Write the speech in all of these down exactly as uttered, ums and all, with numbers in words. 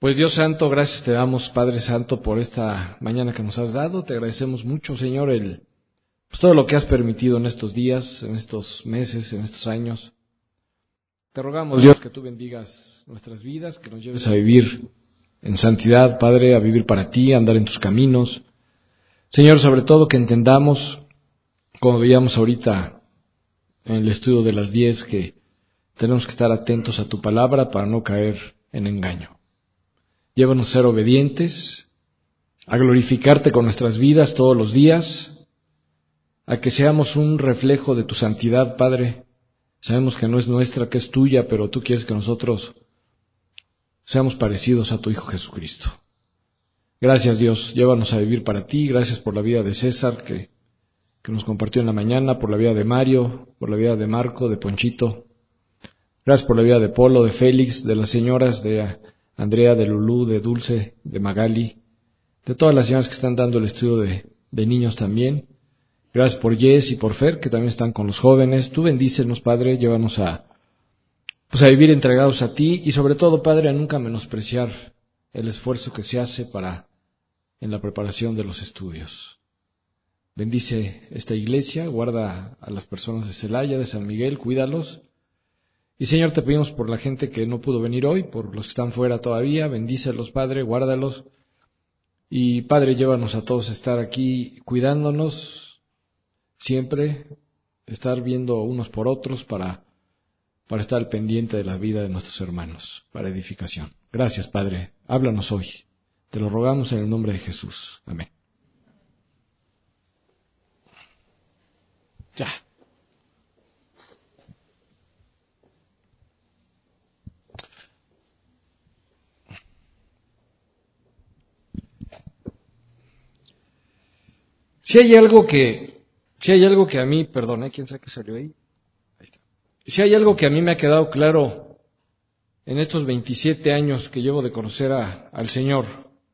Pues Dios Santo, gracias te damos, Padre Santo, por esta mañana que nos has dado. Te agradecemos mucho, Señor, el pues todo lo que has permitido en estos días, en estos meses, en estos años. Te rogamos, Dios, que tú bendigas nuestras vidas, que nos lleves a vivir en santidad, Padre, a vivir para ti, a andar en tus caminos. Señor, sobre todo que entendamos, como veíamos ahorita en el estudio de las diez, que tenemos que estar atentos a tu palabra para no caer en engaño. Llévanos a ser obedientes, a glorificarte con nuestras vidas todos los días, a que seamos un reflejo de tu santidad, Padre. Sabemos que no es nuestra, que es tuya, pero tú quieres que nosotros seamos parecidos a tu Hijo Jesucristo. Gracias, Dios, llévanos a vivir para ti. Gracias por la vida de César, que, que nos compartió en la mañana, por la vida de Mario, por la vida de Marco, de Ponchito. Gracias por la vida de Polo, de Félix, de las señoras, de Andrea, de Lulú, de Dulce, de Magali, de todas las señoras que están dando el estudio de, de niños también. Gracias por Jess y por Fer, que también están con los jóvenes. Tú bendícenos, Padre, llévanos a, pues a vivir entregados a ti y sobre todo, Padre, a nunca menospreciar el esfuerzo que se hace para en la preparación de los estudios. Bendice esta iglesia, guarda a las personas de Celaya, de San Miguel, cuídalos. Y Señor, te pedimos por la gente que no pudo venir hoy, por los que están fuera todavía, bendícelos, Padre, guárdalos. Y Padre, llévanos a todos a estar aquí cuidándonos, siempre estar viendo unos por otros para, para estar al pendiente de la vida de nuestros hermanos, para edificación. Gracias, Padre. Háblanos hoy. Te lo rogamos en el nombre de Jesús. Amén. Ya. Si hay algo que, si hay algo que a mí, perdón, ¿eh? ¿Quién sabe qué salió ahí? Ahí está. Si hay algo que a mí me ha quedado claro en estos veintisiete años que llevo de conocer a, al Señor,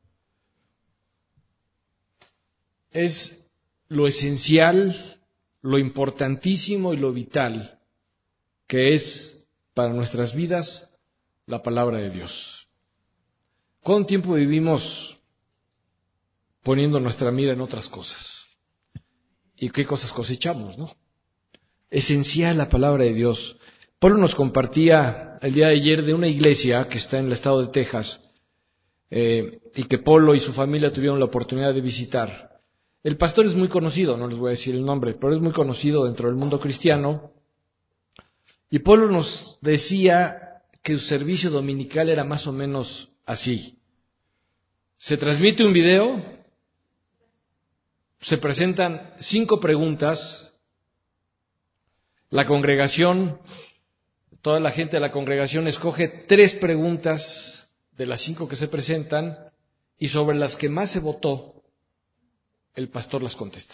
es lo esencial, lo importantísimo y lo vital que es para nuestras vidas la palabra de Dios. ¿Cuánto tiempo vivimos poniendo nuestra mira en otras cosas? ¿Y qué cosas cosechamos, no? Esencial la palabra de Dios. Pablo nos compartía el día de ayer de una iglesia que está en el estado de Texas eh, y que Pablo y su familia tuvieron la oportunidad de visitar. El pastor es muy conocido, no les voy a decir el nombre, pero es muy conocido dentro del mundo cristiano. Y Pablo nos decía que su servicio dominical era más o menos así. Se transmite un video, se presentan cinco preguntas, la congregación, toda la gente de la congregación escoge tres preguntas de las cinco que se presentan y sobre las que más se votó, el pastor las contesta.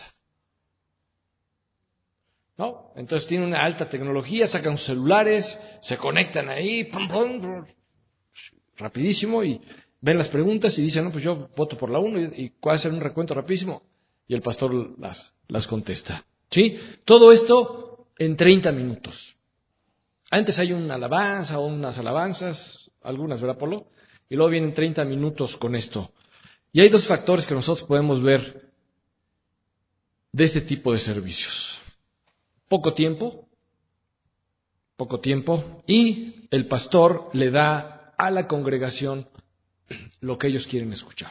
¿No? Entonces tiene una alta tecnología, sacan sus celulares, se conectan ahí, pum, pum, rapidísimo y ven las preguntas y dicen, no, pues yo voto por la uno y, y hacen un recuento rapidísimo. Y el pastor las, las contesta. ¿Sí? Todo esto en treinta minutos. Antes hay una alabanza o unas alabanzas, algunas, ¿verdad, Polo? Y luego vienen treinta minutos con esto. Y hay dos factores que nosotros podemos ver de este tipo de servicios. Poco tiempo, poco tiempo, y el pastor le da a la congregación lo que ellos quieren escuchar.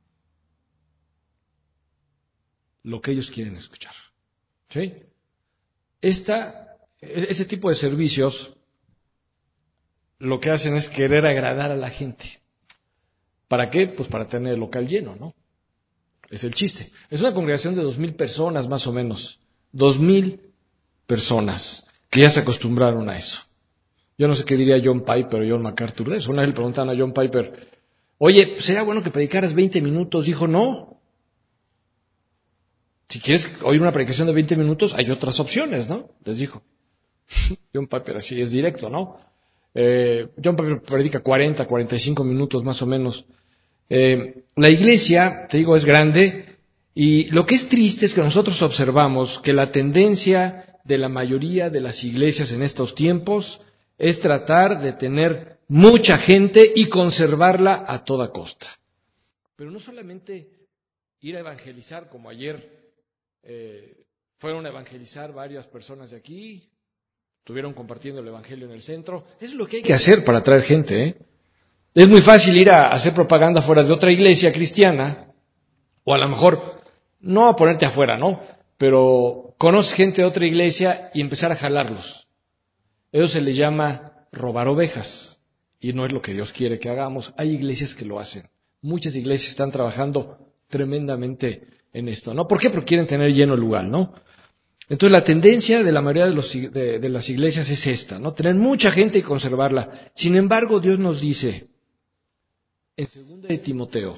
Lo que ellos quieren escuchar. ¿Sí? Esta, ese tipo de servicios lo que hacen es querer agradar a la gente. ¿Para qué? Pues para tener el local lleno, ¿no? Es el chiste. Es una congregación de dos mil personas más o menos. Dos mil personas que ya se acostumbraron a eso. Yo no sé qué diría John Piper o John MacArthur de eso. Una vez le preguntaron a John Piper, oye, ¿sería bueno que predicaras veinte minutos? Dijo, no. Si quieres oír una predicación de veinte minutos, hay otras opciones, ¿no? Les dijo. John Piper así es directo, ¿no? Eh, John Piper predica cuarenta, cuarenta y cinco minutos más o menos. Eh, la iglesia, te digo, es grande y lo que es triste es que nosotros observamos que la tendencia de la mayoría de las iglesias en estos tiempos es tratar de tener mucha gente y conservarla a toda costa. Pero no solamente ir a evangelizar, como ayer eh, fueron a evangelizar varias personas de aquí, estuvieron compartiendo el evangelio en el centro. Es lo que hay que hacer para atraer gente, ¿eh? Es muy fácil ir a hacer propaganda fuera de otra iglesia cristiana, o a lo mejor, no a ponerte afuera, ¿no? Pero conoces gente de otra iglesia y empezar a jalarlos. Eso se le llama robar ovejas, y no es lo que Dios quiere que hagamos. Hay iglesias que lo hacen. Muchas iglesias están trabajando tremendamente en esto, ¿no? ¿Por qué? Porque quieren tener lleno el lugar, ¿no? Entonces la tendencia de la mayoría de, los, de, de las iglesias es esta, ¿no? Tener mucha gente y conservarla. Sin embargo, Dios nos dice, en segunda de Timoteo,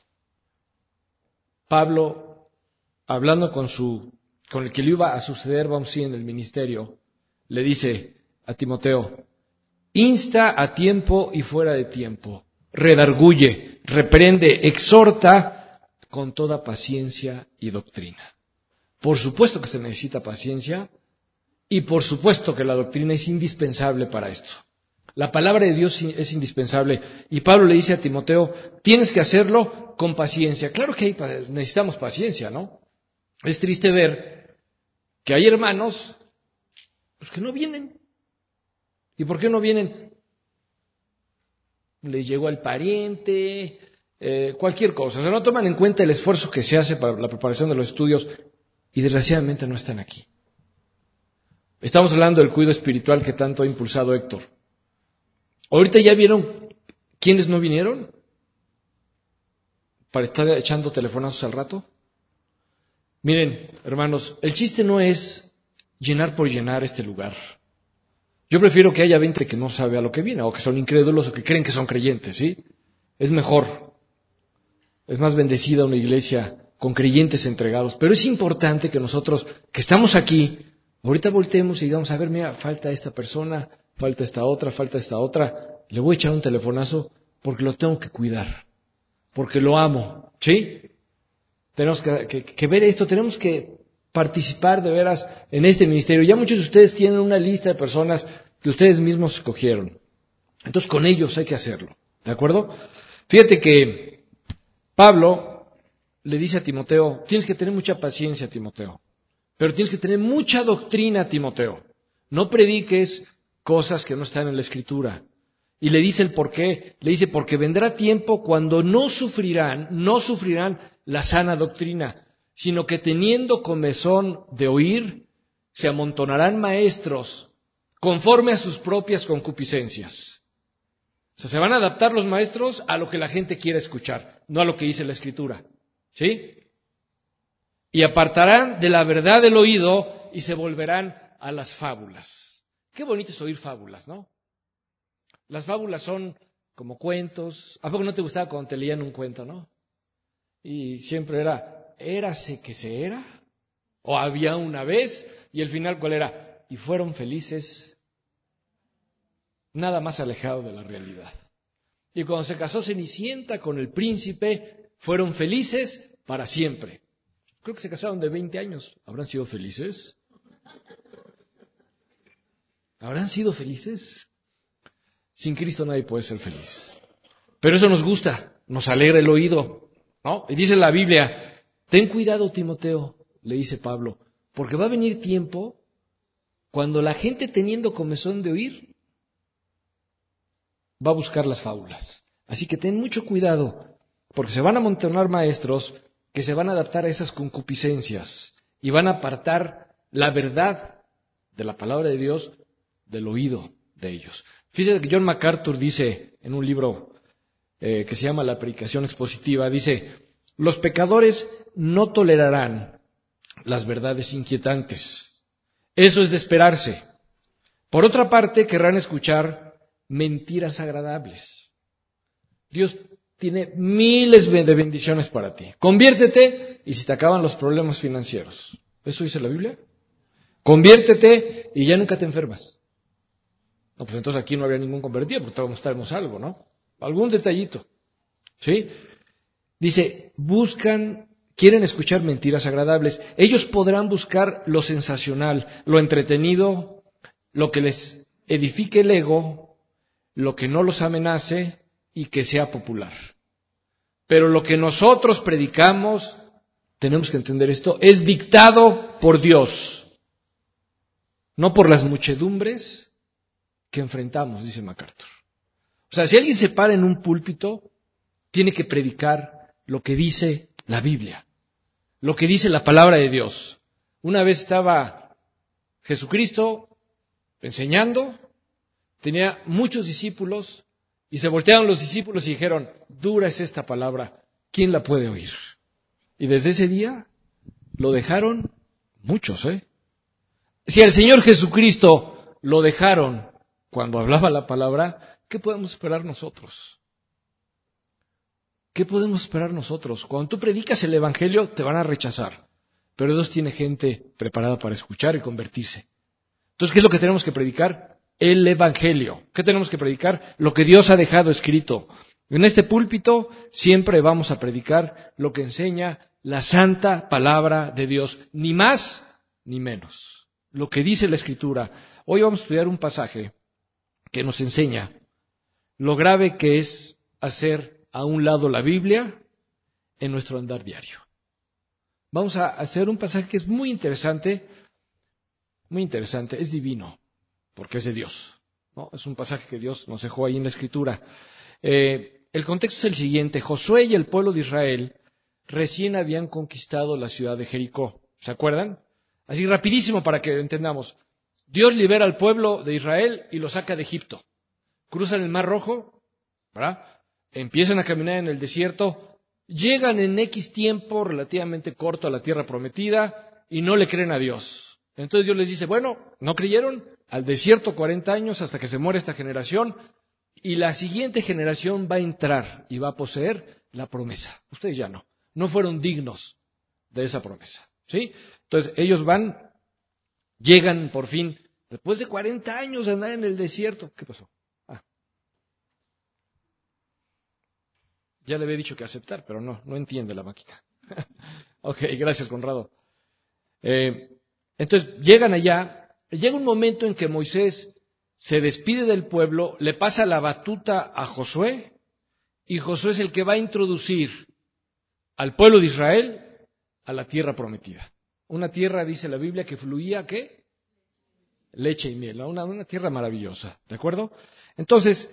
Pablo, hablando con su, con el que le iba a suceder, vamos a decir, en el ministerio, le dice a Timoteo, insta a tiempo y fuera de tiempo, redarguye, reprende, exhorta con toda paciencia y doctrina. Por supuesto que se necesita paciencia y por supuesto que la doctrina es indispensable para esto. La palabra de Dios es indispensable y Pablo le dice a Timoteo, tienes que hacerlo con paciencia. Claro que hay, necesitamos paciencia, ¿no? Es triste ver que hay hermanos pues, que no vienen. ¿Y por qué no vienen? Les llegó el pariente, eh, cualquier cosa. O sea, no toman en cuenta el esfuerzo que se hace para la preparación de los estudios y desgraciadamente no están aquí. Estamos hablando del cuidado espiritual que tanto ha impulsado Héctor. ¿Ahorita ya vieron quiénes no vinieron? Para estar echando telefonazos al rato. Miren, hermanos, el chiste no es llenar por llenar este lugar. Yo prefiero que haya veinte que no sabe a lo que viene, o que son incrédulos, o que creen que son creyentes, ¿sí? Es mejor. Es más bendecida una iglesia con creyentes entregados. Pero es importante que nosotros, que estamos aquí, ahorita volteemos y digamos, a ver, mira, falta esta persona, falta esta otra, falta esta otra. Le voy a echar un telefonazo porque lo tengo que cuidar, porque lo amo, ¿sí? Tenemos que, que, que ver esto, tenemos que participar de veras en este ministerio. Ya muchos de ustedes tienen una lista de personas que ustedes mismos escogieron. Entonces con ellos hay que hacerlo, ¿de acuerdo? Fíjate que Pablo le dice a Timoteo, tienes que tener mucha paciencia, Timoteo, pero tienes que tener mucha doctrina, Timoteo. No prediques cosas que no están en la Escritura. Y le dice el por qué. Le dice, porque vendrá tiempo cuando no sufrirán, no sufrirán la sana doctrina, sino que teniendo comezón de oír, se amontonarán maestros conforme a sus propias concupiscencias. O sea, se van a adaptar los maestros a lo que la gente quiere escuchar, no a lo que dice la Escritura. ¿Sí? Y apartarán de la verdad del oído y se volverán a las fábulas. Qué bonito es oír fábulas, ¿no? Las fábulas son como cuentos. ¿A poco no te gustaba cuando te leían un cuento, no? Y siempre era, érase que se era, o había una vez, y el final, ¿cuál era? Y fueron felices, nada más alejado de la realidad. Y cuando se casó Cenicienta con el príncipe, fueron felices para siempre. Creo que se casaron de veinte años. ¿Habrán sido felices? ¿Habrán sido felices? Sin Cristo nadie puede ser feliz. Pero eso nos gusta, nos alegra el oído, ¿no? Y dice la Biblia, ten cuidado, Timoteo, le dice Pablo, porque va a venir tiempo cuando la gente teniendo comezón de oír va a buscar las fábulas. Así que ten mucho cuidado, porque se van a amontonar maestros que se van a adaptar a esas concupiscencias y van a apartar la verdad de la palabra de Dios del oído de ellos. Fíjate que John MacArthur dice en un libro eh, que se llama La predicación expositiva, dice, los pecadores no tolerarán las verdades inquietantes. Eso es de esperarse. Por otra parte, querrán escuchar mentiras agradables. Dios tiene miles de bendiciones para ti. Conviértete y si te acaban los problemas financieros. ¿Eso dice la Biblia? Conviértete y ya nunca te enfermas. No, pues entonces aquí no habría ningún convertido, porque todos mostrarnos algo, ¿no? Algún detallito. ¿Sí? Dice, buscan, quieren escuchar mentiras agradables. Ellos podrán buscar lo sensacional, lo entretenido, lo que les edifique el ego, lo que no los amenace y que sea popular. Pero lo que nosotros predicamos, tenemos que entender esto, es dictado por Dios, no por las muchedumbres que enfrentamos, dice MacArthur. O sea, si alguien se para en un púlpito, tiene que predicar lo que dice la Biblia, lo que dice la palabra de Dios. Una vez estaba Jesucristo enseñando, tenía muchos discípulos, y se voltearon los discípulos y dijeron, dura es esta palabra, ¿quién la puede oír? Y desde ese día lo dejaron muchos, ¿eh? Si al Señor Jesucristo lo dejaron cuando hablaba la palabra, ¿qué podemos esperar nosotros? ¿Qué podemos esperar nosotros? Cuando tú predicas el Evangelio, te van a rechazar, pero Dios tiene gente preparada para escuchar y convertirse. Entonces, ¿qué es lo que tenemos que predicar? El Evangelio. ¿Qué tenemos que predicar? Lo que Dios ha dejado escrito. En este púlpito siempre vamos a predicar lo que enseña la santa palabra de Dios, ni más ni menos. Lo que dice la Escritura. Hoy vamos a estudiar un pasaje que nos enseña lo grave que es hacer a un lado la Biblia en nuestro andar diario. Vamos a hacer un pasaje que es muy interesante, muy interesante, es divino, porque es de Dios, ¿no? Es un pasaje que Dios nos dejó ahí en la Escritura. Eh, el contexto es el siguiente: Josué y el pueblo de Israel recién habían conquistado la ciudad de Jericó. ¿Se acuerdan? Así rapidísimo para que entendamos. Dios libera al pueblo de Israel y lo saca de Egipto. Cruzan el Mar Rojo, ¿verdad? Empiezan a caminar en el desierto, llegan en X tiempo relativamente corto a la tierra prometida y no le creen a Dios. Entonces Dios les dice, bueno, ¿no creyeron? Al desierto cuarenta años hasta que se muere esta generación, y la siguiente generación va a entrar y va a poseer la promesa. Ustedes ya no. No fueron dignos de esa promesa, ¿sí? Entonces ellos van, llegan por fin, después de cuarenta años de andar en el desierto. ¿Qué pasó? Ah. Ya le había dicho que aceptar, pero no, no entiende la máquina. Ok, gracias, Conrado. Eh, entonces llegan allá, llega un momento en que Moisés se despide del pueblo, le pasa la batuta a Josué, y Josué es el que va a introducir al pueblo de Israel a la tierra prometida. Una tierra, dice la Biblia, que fluía, ¿qué? Leche y miel, ¿no? una, una tierra maravillosa, ¿de acuerdo? Entonces,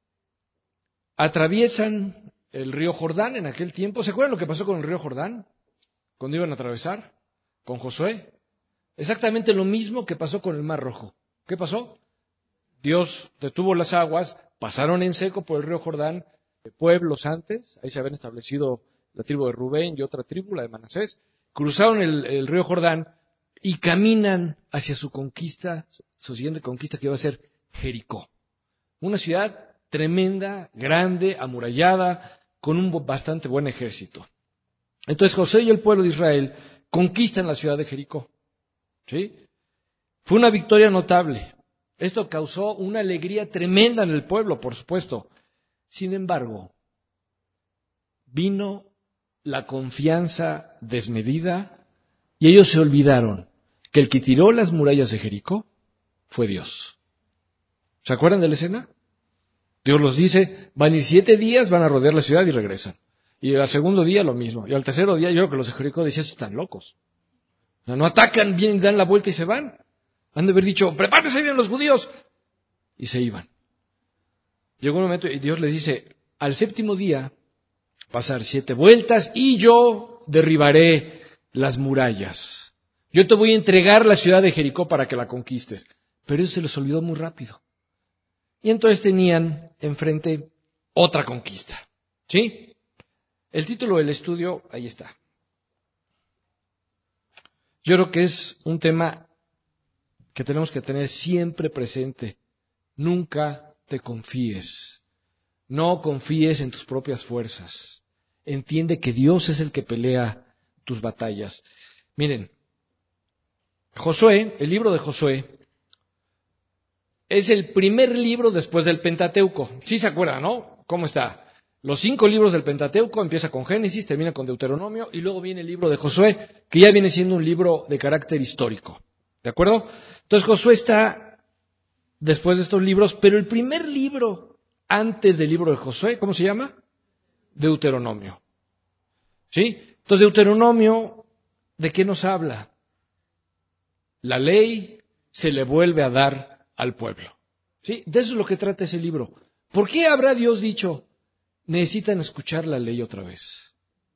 atraviesan el río Jordán en aquel tiempo. ¿Se acuerdan lo que pasó con el río Jordán? Cuando iban a atravesar con Josué. Exactamente lo mismo que pasó con el Mar Rojo. ¿Qué pasó? Dios detuvo las aguas, pasaron en seco por el río Jordán, pueblos antes, ahí se habían establecido la tribu de Rubén y otra tribu, la de Manasés, cruzaron el, el río Jordán y caminan hacia su conquista, su siguiente conquista, que iba a ser Jericó. Una ciudad tremenda, grande, amurallada, con un bastante buen ejército. Entonces José y el pueblo de Israel conquistan la ciudad de Jericó. ¿Sí? Fue una victoria notable. Esto causó una alegría tremenda en el pueblo, por supuesto. Sin embargo, vino la confianza desmedida y ellos se olvidaron que el que tiró las murallas de Jericó fue Dios. ¿Se acuerdan de la escena? Dios los dice, van a ir siete días, van a rodear la ciudad y regresan. Y al segundo día lo mismo. Y al tercero día yo creo que los de Jericó decían, están locos. O sea, no atacan, vienen, dan la vuelta y se van. Han de haber dicho, prepárense bien los judíos. Y se iban. Llegó un momento y Dios les dice, al séptimo día, pasar siete vueltas y yo derribaré las murallas. Yo te voy a entregar la ciudad de Jericó para que la conquistes. Pero eso se les olvidó muy rápido. Y entonces tenían enfrente otra conquista. ¿Sí? El título del estudio, ahí está. Yo creo que es un tema que tenemos que tener siempre presente. Nunca te confíes. No confíes en tus propias fuerzas. Entiende que Dios es el que pelea tus batallas. Miren, Josué, el libro de Josué, es el primer libro después del Pentateuco. ¿Sí se acuerdan, no? ¿Cómo está? Los cinco libros del Pentateuco, empieza con Génesis, termina con Deuteronomio, y luego viene el libro de Josué, que ya viene siendo un libro de carácter histórico. ¿De acuerdo? Entonces Josué está después de estos libros, pero el primer libro antes del libro de Josué, ¿cómo se llama? Deuteronomio. ¿Sí? Entonces, Deuteronomio, ¿de qué nos habla? La ley se le vuelve a dar al pueblo. ¿Sí? De eso es lo que trata ese libro. ¿Por qué habrá Dios dicho, necesitan escuchar la ley otra vez?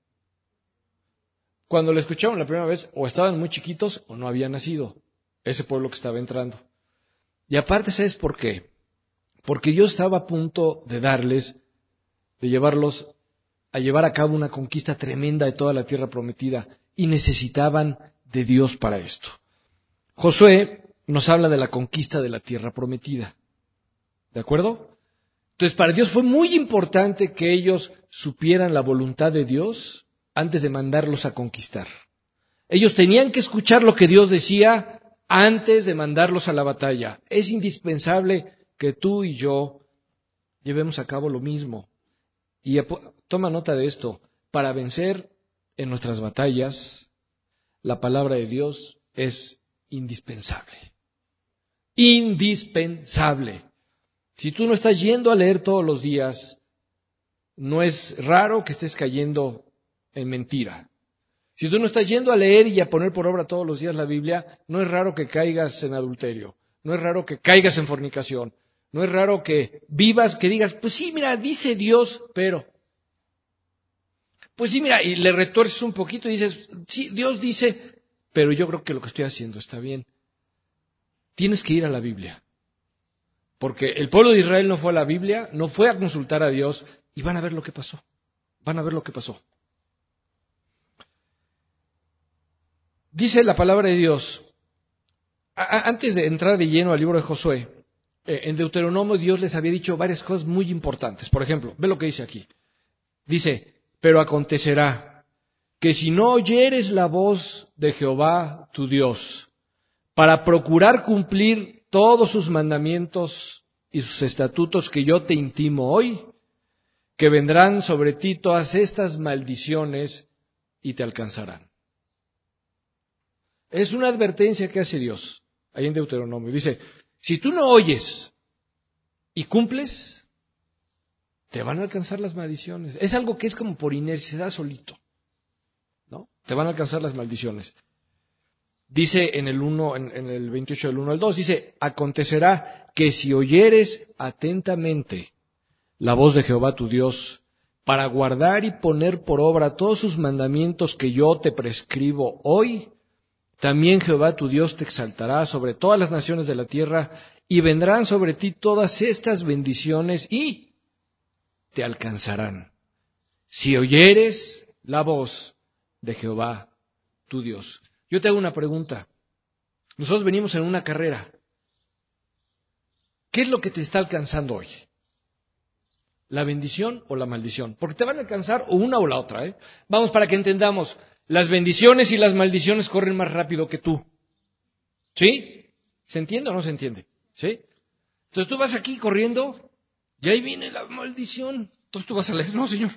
Cuando la escucharon la primera vez, o estaban muy chiquitos o no habían nacido, ese pueblo que estaba entrando. Y aparte, ¿sabes por qué? Porque Dios estaba a punto de darles, de llevarlos a llevar a cabo una conquista tremenda de toda la tierra prometida, y necesitaban de Dios para esto. Josué nos habla de la conquista de la tierra prometida. ¿De acuerdo? Entonces, para Dios fue muy importante que ellos supieran la voluntad de Dios antes de mandarlos a conquistar. Ellos tenían que escuchar lo que Dios decía antes de mandarlos a la batalla. Es indispensable que tú y yo llevemos a cabo lo mismo. Y toma nota de esto. Para vencer en nuestras batallas, la palabra de Dios es indispensable. Indispensable. Si tú no estás yendo a leer todos los días, no es raro que estés cayendo en mentira. Si tú no estás yendo a leer y a poner por obra todos los días la Biblia, no es raro que caigas en adulterio, no es raro que caigas en fornicación, no es raro que vivas, que digas, pues sí, mira, dice Dios, pero... Pues sí, mira, y le retuerces un poquito y dices, sí, Dios dice, pero yo creo que lo que estoy haciendo está bien. Tienes que ir a la Biblia. Porque el pueblo de Israel no fue a la Biblia, no fue a consultar a Dios, y van a ver lo que pasó. Van a ver lo que pasó. Dice la palabra de Dios, a- antes de entrar de lleno al libro de Josué, eh, en Deuteronomio Dios les había dicho varias cosas muy importantes. Por ejemplo, ve lo que dice aquí. Dice, pero acontecerá que si no oyeres la voz de Jehová tu Dios, para procurar cumplir todos sus mandamientos y sus estatutos que yo te intimo hoy, que vendrán sobre ti todas estas maldiciones y te alcanzarán. Es una advertencia que hace Dios ahí en Deuteronomio. Dice, si tú no oyes y cumples, te van a alcanzar las maldiciones. Es algo que es como por inercia, se da solito, ¿no? Te van a alcanzar las maldiciones. Dice en el uno, en, en el veintiocho del uno al dos, dice, acontecerá que si oyeres atentamente la voz de Jehová tu Dios, para guardar y poner por obra todos sus mandamientos que yo te prescribo hoy, también Jehová tu Dios te exaltará sobre todas las naciones de la tierra, y vendrán sobre ti todas estas bendiciones y te alcanzarán, si oyeres la voz de Jehová tu Dios. Yo te hago una pregunta. Nosotros venimos en una carrera. ¿Qué es lo que te está alcanzando hoy? ¿La bendición o la maldición? Porque te van a alcanzar o una o la otra, ¿eh? Vamos, para que entendamos. Las bendiciones y las maldiciones corren más rápido que tú. ¿Sí? ¿Se entiende o no se entiende? ¿Sí? Entonces tú vas aquí corriendo y ahí viene la maldición. Entonces tú vas a leer, no, señor.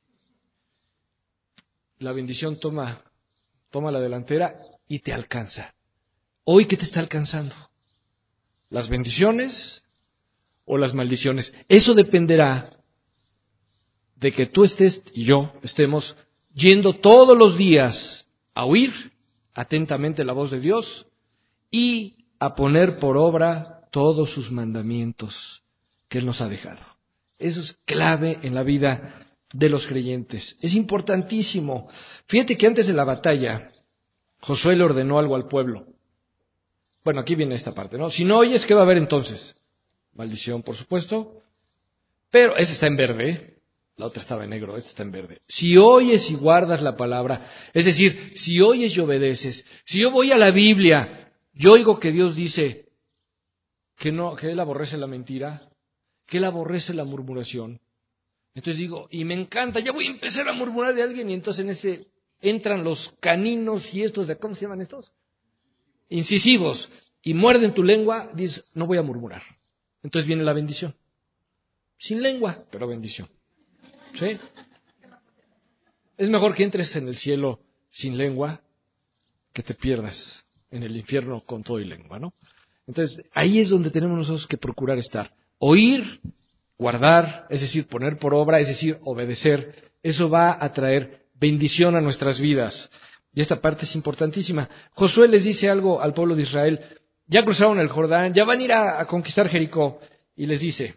La bendición toma, toma la delantera y te alcanza. ¿Hoy qué te está alcanzando? ¿Las bendiciones o las maldiciones? Eso dependerá de que tú estés y yo estemos yendo todos los días a oír atentamente la voz de Dios y a poner por obra todos sus mandamientos que Él nos ha dejado. Eso es clave en la vida de los creyentes. Es importantísimo. Fíjate que antes de la batalla, Josué le ordenó algo al pueblo. Bueno, aquí viene esta parte, ¿no? Si no oyes, ¿qué va a haber entonces? Maldición, por supuesto. Pero esa está en verde, ¿eh? La otra estaba en negro, esta está en verde. Si oyes y guardas la palabra, es decir, si oyes y obedeces, si yo voy a la Biblia, yo oigo que Dios dice que no, que Él aborrece la mentira, que Él aborrece la murmuración. Entonces digo, y me encanta, ya voy a empezar a murmurar de alguien, y entonces en ese entran los caninos y estos, de ¿cómo se llaman estos? Incisivos, y muerden tu lengua, dices, no voy a murmurar. Entonces viene la bendición. Sin lengua, pero bendición. ¿Sí? Es mejor que entres en el cielo sin lengua que te pierdas en el infierno con todo y lengua, ¿no? Entonces, ahí es donde tenemos nosotros que procurar estar. Oír guardar, es decir, poner por obra, es decir, obedecer, eso va a traer bendición a nuestras vidas. Y esta parte es importantísima. Josué les dice algo al pueblo de Israel. Ya cruzaron el Jordán, ya van a ir a, a conquistar Jericó. Y les dice,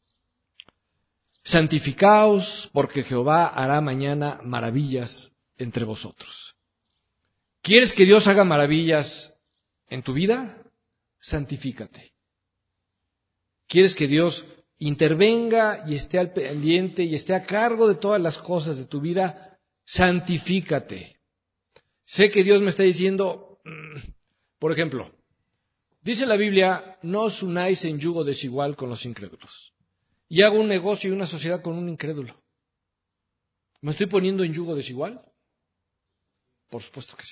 santificaos, porque Jehová hará mañana maravillas entre vosotros. ¿Quieres que Dios haga maravillas en tu vida? Santifícate. ¿Quieres que Dios intervenga y esté al pendiente y esté a cargo de todas las cosas de tu vida? Santifícate. Sé que Dios me está diciendo, por ejemplo, dice la Biblia, no os unáis en yugo desigual con los incrédulos. Y hago un negocio y una sociedad con un incrédulo. ¿Me estoy poniendo en yugo desigual? Por supuesto que sí.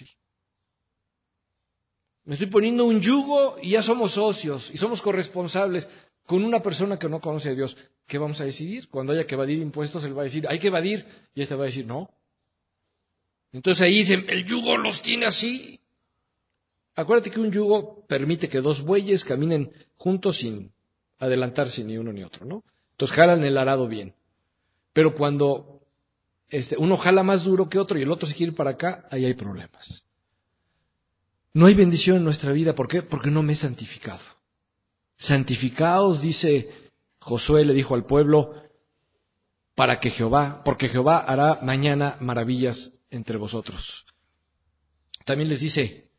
Me estoy poniendo un yugo y ya somos socios y somos corresponsables con una persona que no conoce a Dios. ¿Qué vamos a decidir? Cuando haya que evadir impuestos, él va a decir, hay que evadir, y este va a decir, no. Entonces ahí dicen, el yugo los tiene así. Acuérdate que un yugo permite que dos bueyes caminen juntos sin adelantarse ni uno ni otro, ¿no? Entonces jalan el arado bien. Pero cuando este, uno jala más duro que otro y el otro se quiere ir para acá, ahí hay problemas. No hay bendición en nuestra vida. ¿Por qué? Porque no me he santificado. Santificaos, dice Josué, le dijo al pueblo, para que Jehová, porque Jehová hará mañana maravillas entre vosotros. También les dice,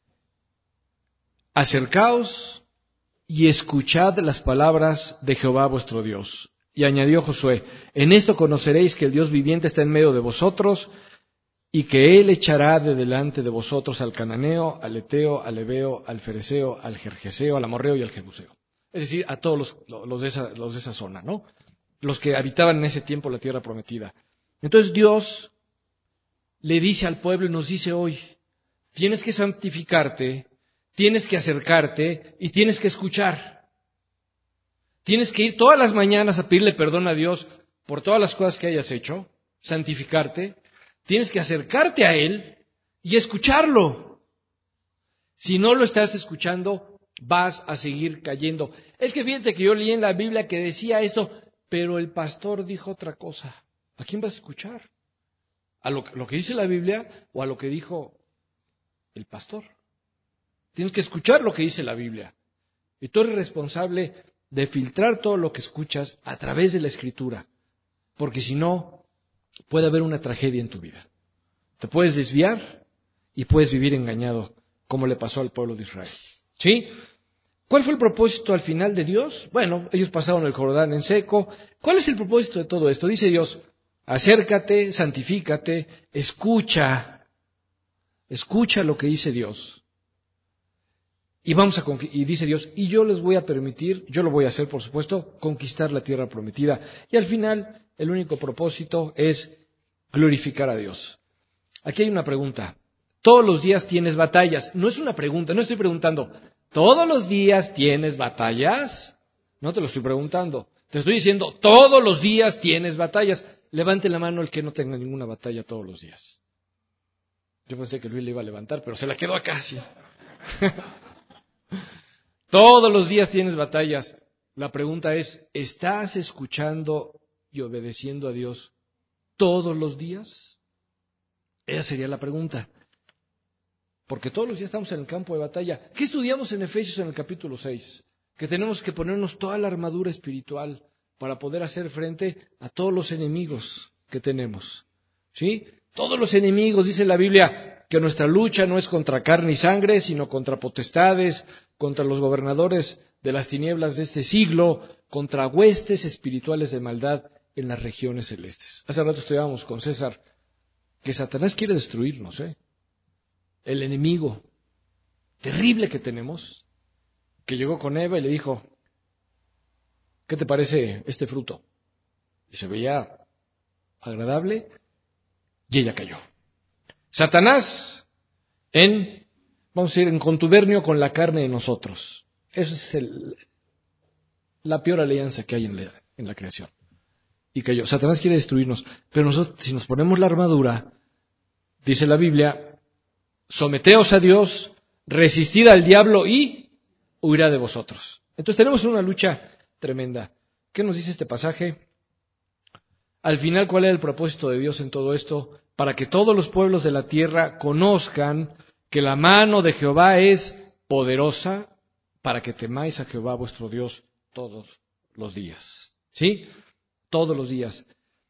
acercaos y escuchad las palabras de Jehová vuestro Dios. Y añadió Josué, en esto conoceréis que el Dios viviente está en medio de vosotros, y que Él echará de delante de vosotros al cananeo, al eteo, al heveo, al fereceo, al gergeseo, al amorreo y al jebuseo. Es decir, a todos los, los, de esa, los de esa zona, ¿no? Los que habitaban en ese tiempo la tierra prometida. Entonces Dios le dice al pueblo y nos dice hoy, tienes que santificarte, tienes que acercarte y tienes que escuchar. Tienes que ir todas las mañanas a pedirle perdón a Dios por todas las cosas que hayas hecho, santificarte. Tienes que acercarte a Él y escucharlo. Si no lo estás escuchando, vas a seguir cayendo. Es que fíjate que yo leí en la Biblia que decía esto, pero el pastor dijo otra cosa. ¿A quién vas a escuchar? ¿A lo, lo que dice la Biblia o a lo que dijo el pastor? Tienes que escuchar lo que dice la Biblia. Y tú eres responsable de filtrar todo lo que escuchas a través de la Escritura. Porque si no, puede haber una tragedia en tu vida. Te puedes desviar y puedes vivir engañado, como le pasó al pueblo de Israel. ¿Sí? ¿Cuál fue el propósito al final de Dios? Bueno, ellos pasaron el Jordán en seco. ¿Cuál es el propósito de todo esto? Dice Dios, acércate, santifícate, escucha, escucha lo que dice Dios. Y vamos a conqu- y dice Dios, y yo les voy a permitir, yo lo voy a hacer por supuesto, conquistar la tierra prometida. Y al final, el único propósito es glorificar a Dios. Aquí hay una pregunta. Todos los días tienes batallas. No es una pregunta, no estoy preguntando, ¿todos los días tienes batallas? No te lo estoy preguntando. Te estoy diciendo, todos los días tienes batallas. Levante la mano el que no tenga ninguna batalla todos los días. Yo pensé que Luis le iba a levantar, pero se la quedó acá, sí. Todos los días tienes batallas. La pregunta es, ¿estás escuchando y obedeciendo a Dios todos los días? Esa sería la pregunta. Porque todos los días estamos en el campo de batalla. ¿Qué estudiamos en Efesios en el capítulo seis? Que tenemos que ponernos toda la armadura espiritual para poder hacer frente a todos los enemigos que tenemos. ¿Sí? Todos los enemigos, dice la Biblia, que nuestra lucha no es contra carne y sangre, sino contra potestades, contra los gobernadores de las tinieblas de este siglo, contra huestes espirituales de maldad en las regiones celestes. Hace rato estudiábamos con César que Satanás quiere destruirnos, ¿eh? El enemigo terrible que tenemos, que llegó con Eva y le dijo, ¿qué te parece este fruto? Y se veía agradable y ella cayó. Satanás en, vamos a decir, en contubernio con la carne de nosotros. Esa es el, la peor alianza que hay en la, en la creación. Y cayó. Satanás quiere destruirnos, pero nosotros, si nos ponemos la armadura, dice la Biblia, someteos a Dios, resistid al diablo y huirá de vosotros. Entonces tenemos una lucha tremenda. ¿Qué nos dice este pasaje? Al final, ¿cuál era el propósito de Dios en todo esto? Para que todos los pueblos de la tierra conozcan que la mano de Jehová es poderosa, para que temáis a Jehová vuestro Dios todos los días. ¿Sí? Todos los días.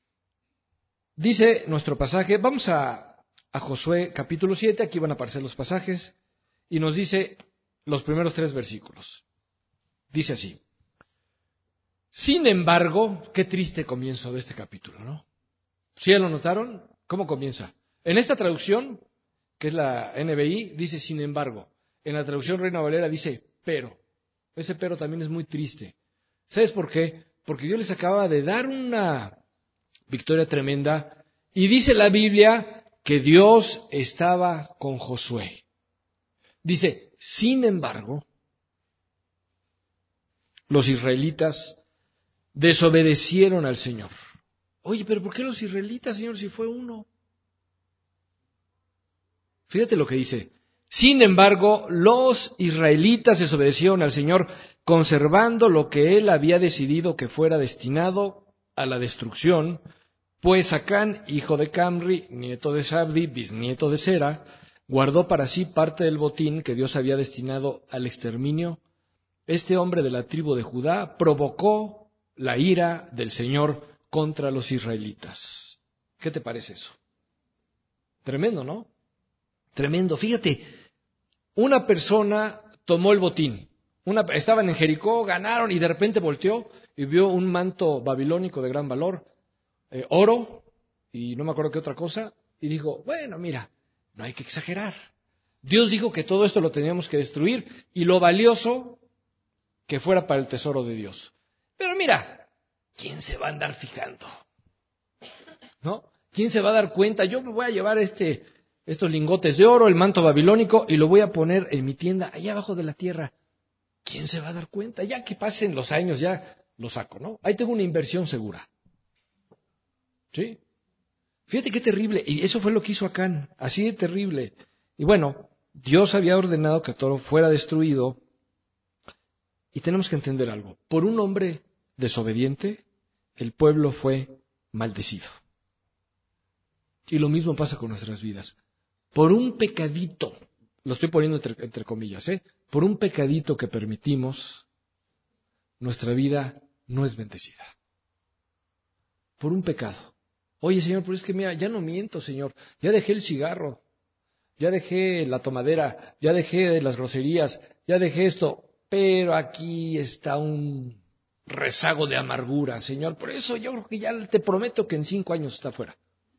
Dice nuestro pasaje, vamos a, a Josué capítulo siete, aquí van a aparecer los pasajes, y nos dice los primeros tres versículos. Dice así. Sin embargo, qué triste comienzo de este capítulo, ¿no? ¿Sí ya lo notaron? ¿Cómo comienza? En esta traducción, que es la N B I, dice sin embargo. En la traducción Reina Valera dice pero. Ese pero también es muy triste. ¿Sabes por qué? Porque Dios les acaba de dar una victoria tremenda y dice la Biblia que Dios estaba con Josué. Dice, sin embargo, los israelitas desobedecieron al Señor. Oye, pero ¿por qué los israelitas, Señor, si fue uno? Fíjate lo que dice. Sin embargo, los israelitas desobedecieron al Señor, conservando lo que Él había decidido que fuera destinado a la destrucción, pues Acán, hijo de Camri, nieto de Sabdi, bisnieto de Sera, guardó para sí parte del botín que Dios había destinado al exterminio. Este hombre de la tribu de Judá provocó la ira del Señor contra los israelitas. ¿Qué te parece eso? Tremendo, ¿no? Tremendo. Fíjate, una persona tomó el botín. Una, estaban en Jericó, ganaron y de repente volteó y vio un manto babilónico de gran valor, eh, oro y no me acuerdo qué otra cosa, y dijo, bueno, mira, no hay que exagerar. Dios dijo que todo esto lo teníamos que destruir y lo valioso que fuera para el tesoro de Dios. Pero mira, ¿quién se va a andar fijando? ¿No? ¿Quién se va a dar cuenta? Yo me voy a llevar este, estos lingotes de oro, el manto babilónico, y lo voy a poner en mi tienda allá abajo de la tierra. ¿Quién se va a dar cuenta? Ya que pasen los años, ya lo saco, ¿no? Ahí tengo una inversión segura. ¿Sí? Fíjate qué terrible. Y eso fue lo que hizo Acán. Así de terrible. Y bueno, Dios había ordenado que todo fuera destruido. Y tenemos que entender algo. Por un hombre desobediente, el pueblo fue maldecido. Y lo mismo pasa con nuestras vidas. Por un pecadito, lo estoy poniendo entre, entre comillas, ¿eh? Por un pecadito que permitimos, nuestra vida no es bendecida. Por un pecado. Oye, Señor, pero es que mira, ya no miento, Señor. Ya dejé el cigarro, ya dejé la tomadera, ya dejé las groserías, ya dejé esto. Pero aquí está un rezago de amargura, Señor. Por eso yo creo que ya te prometo que en cinco años está fuera.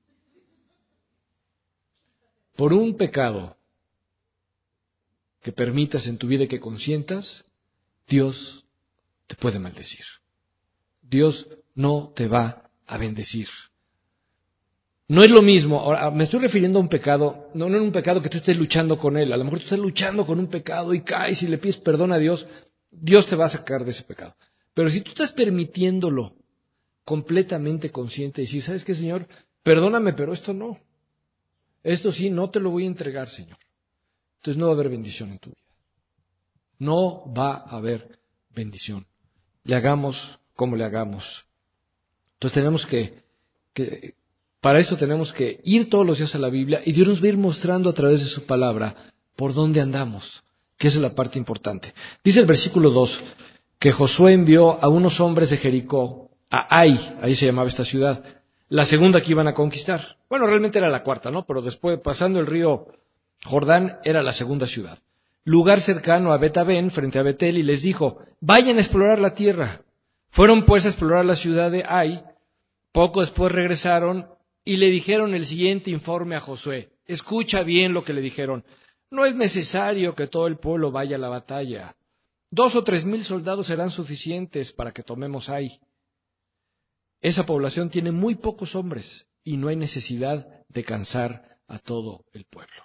Por un pecado que permitas en tu vida y que consientas, Dios te puede maldecir. Dios no te va a bendecir. No es lo mismo, ahora me estoy refiriendo a un pecado, no, no es un pecado que tú estés luchando con él, a lo mejor tú estás luchando con un pecado y caes y le pides perdón a Dios, Dios te va a sacar de ese pecado. Pero si tú estás permitiéndolo completamente consciente y decir, ¿sabes qué, Señor? Perdóname, pero esto no. Esto sí, no te lo voy a entregar, Señor. Entonces no va a haber bendición en tu vida. No va a haber bendición. Le hagamos como le hagamos. Entonces tenemos que, que, para esto tenemos que ir todos los días a la Biblia y Dios nos va a ir mostrando a través de su palabra por dónde andamos, que esa es la parte importante. Dice el versículo dos, que Josué envió a unos hombres de Jericó, a Ai, ahí se llamaba esta ciudad, la segunda que iban a conquistar. Bueno, realmente era la cuarta, ¿no? Pero después, pasando el río Jordán, era la segunda ciudad. Lugar cercano a Bet-Aven, frente a Betel, y les dijo, vayan a explorar la tierra. Fueron pues a explorar la ciudad de Ai. Poco después regresaron y le dijeron el siguiente informe a Josué. Escucha bien lo que le dijeron. No es necesario que todo el pueblo vaya a la batalla. Dos o tres mil soldados serán suficientes para que tomemos Ai. Esa población tiene muy pocos hombres y no hay necesidad de cansar a todo el pueblo.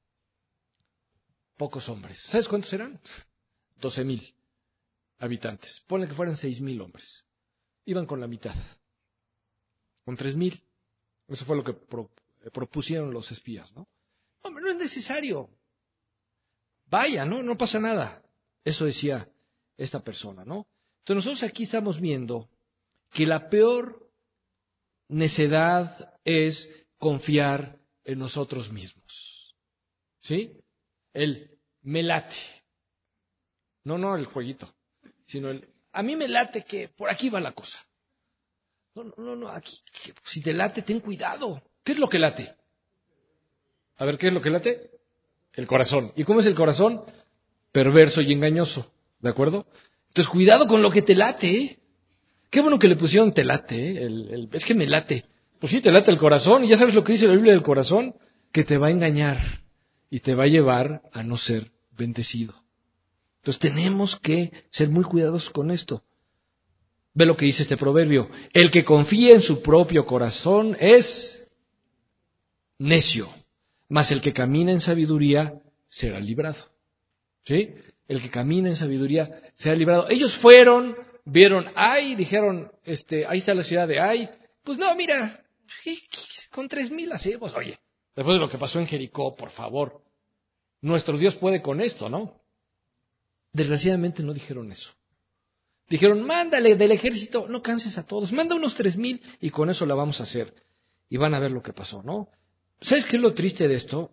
Pocos hombres. ¿Sabes cuántos eran? Doce mil habitantes. Ponle que fueran seis mil hombres. Iban con la mitad. Con tres mil. Eso fue lo que pro, eh, propusieron los espías, ¿no? Hombre, no es necesario. Vaya, ¿no? No pasa nada. Eso decía esta persona, ¿no? Entonces nosotros aquí estamos viendo que la peor necedad es confiar en nosotros mismos. ¿Sí? El me late. No, no el jueguito, sino el a mí me late que por aquí va la cosa. No, no, no, no aquí, que, si te late, ten cuidado. ¿Qué es lo que late? A ver, ¿qué es lo que late? El corazón. ¿Y cómo es el corazón? Perverso y engañoso. ¿De acuerdo? Entonces, cuidado con lo que te late, ¿eh? Qué bueno que le pusieron te late, ¿eh? El, el, es que me late. Pues sí, te late el corazón. Y ya sabes lo que dice la Biblia del corazón, que te va a engañar y te va a llevar a no ser bendecido. Entonces, tenemos que ser muy cuidadosos con esto. Ve lo que dice este proverbio. El que confía en su propio corazón es necio, mas el que camina en sabiduría será librado. ¿Sí? El que camina en sabiduría será librado. Ellos fueron, vieron Ai, dijeron, este, ahí está la ciudad de Ai. Pues no, mira, con tres mil hacemos. Oye, después de lo que pasó en Jericó, por favor, nuestro Dios puede con esto, ¿no? Desgraciadamente no dijeron eso. Dijeron, mándale del ejército, no canses a todos, manda unos tres mil y con eso la vamos a hacer. Y van a ver lo que pasó, ¿no? ¿Sabes qué es lo triste de esto?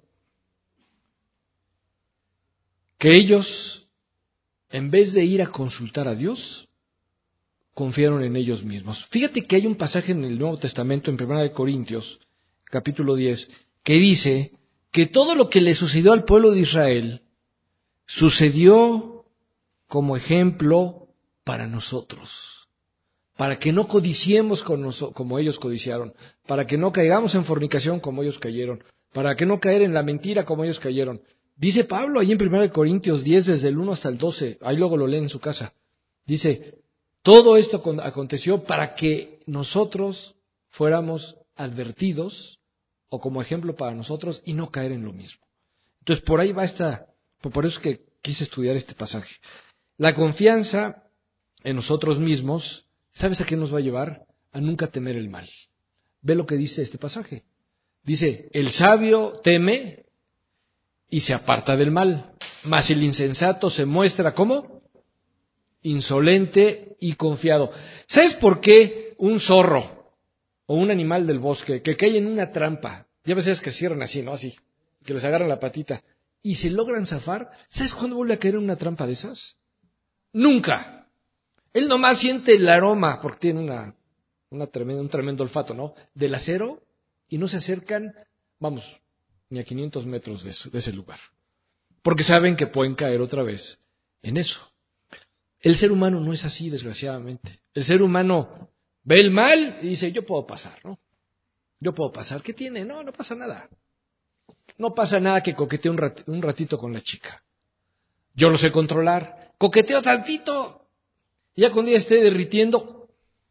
Que ellos, en vez de ir a consultar a Dios, confiaron en ellos mismos. Fíjate que hay un pasaje en el Nuevo Testamento, en Primera de Corintios, capítulo diez, que dice que todo lo que le sucedió al pueblo de Israel sucedió como ejemplo para nosotros, para que no codiciemos con noso- como ellos codiciaron, para que no caigamos en fornicación como ellos cayeron, para que no caer en la mentira como ellos cayeron. Dice Pablo ahí en Primera de Corintios diez, desde el uno hasta el doce, ahí luego lo leen en su casa. Dice, todo esto con- aconteció para que nosotros fuéramos advertidos o como ejemplo para nosotros y no caer en lo mismo. Entonces por ahí va esta, por eso es que quise estudiar este pasaje. La confianza en nosotros mismos, ¿sabes a qué nos va a llevar? A nunca temer el mal. Ve lo que dice este pasaje. Dice, el sabio teme y se aparta del mal, mas el insensato se muestra ¿cómo? Insolente y confiado. ¿Sabes por qué un zorro o un animal del bosque que cae en una trampa, ya ves que cierran así, ¿no? Así, que les agarran la patita y se logran zafar, ¿sabes cuándo vuelve a caer en una trampa de esas? Nunca. Él nomás siente el aroma, porque tiene una, una tremenda, un tremendo olfato, ¿no? Del acero, y no se acercan, vamos, ni a quinientos metros de, eso, de ese lugar. Porque saben que pueden caer otra vez en eso. El ser humano no es así, desgraciadamente. El ser humano ve el mal y dice, yo puedo pasar, ¿no? Yo puedo pasar. ¿Qué tiene? No, no pasa nada. No pasa nada que coquetee un, rat, un ratito con la chica. Yo lo sé controlar. Coqueteo tantito. Y ya cuando ella esté derritiendo,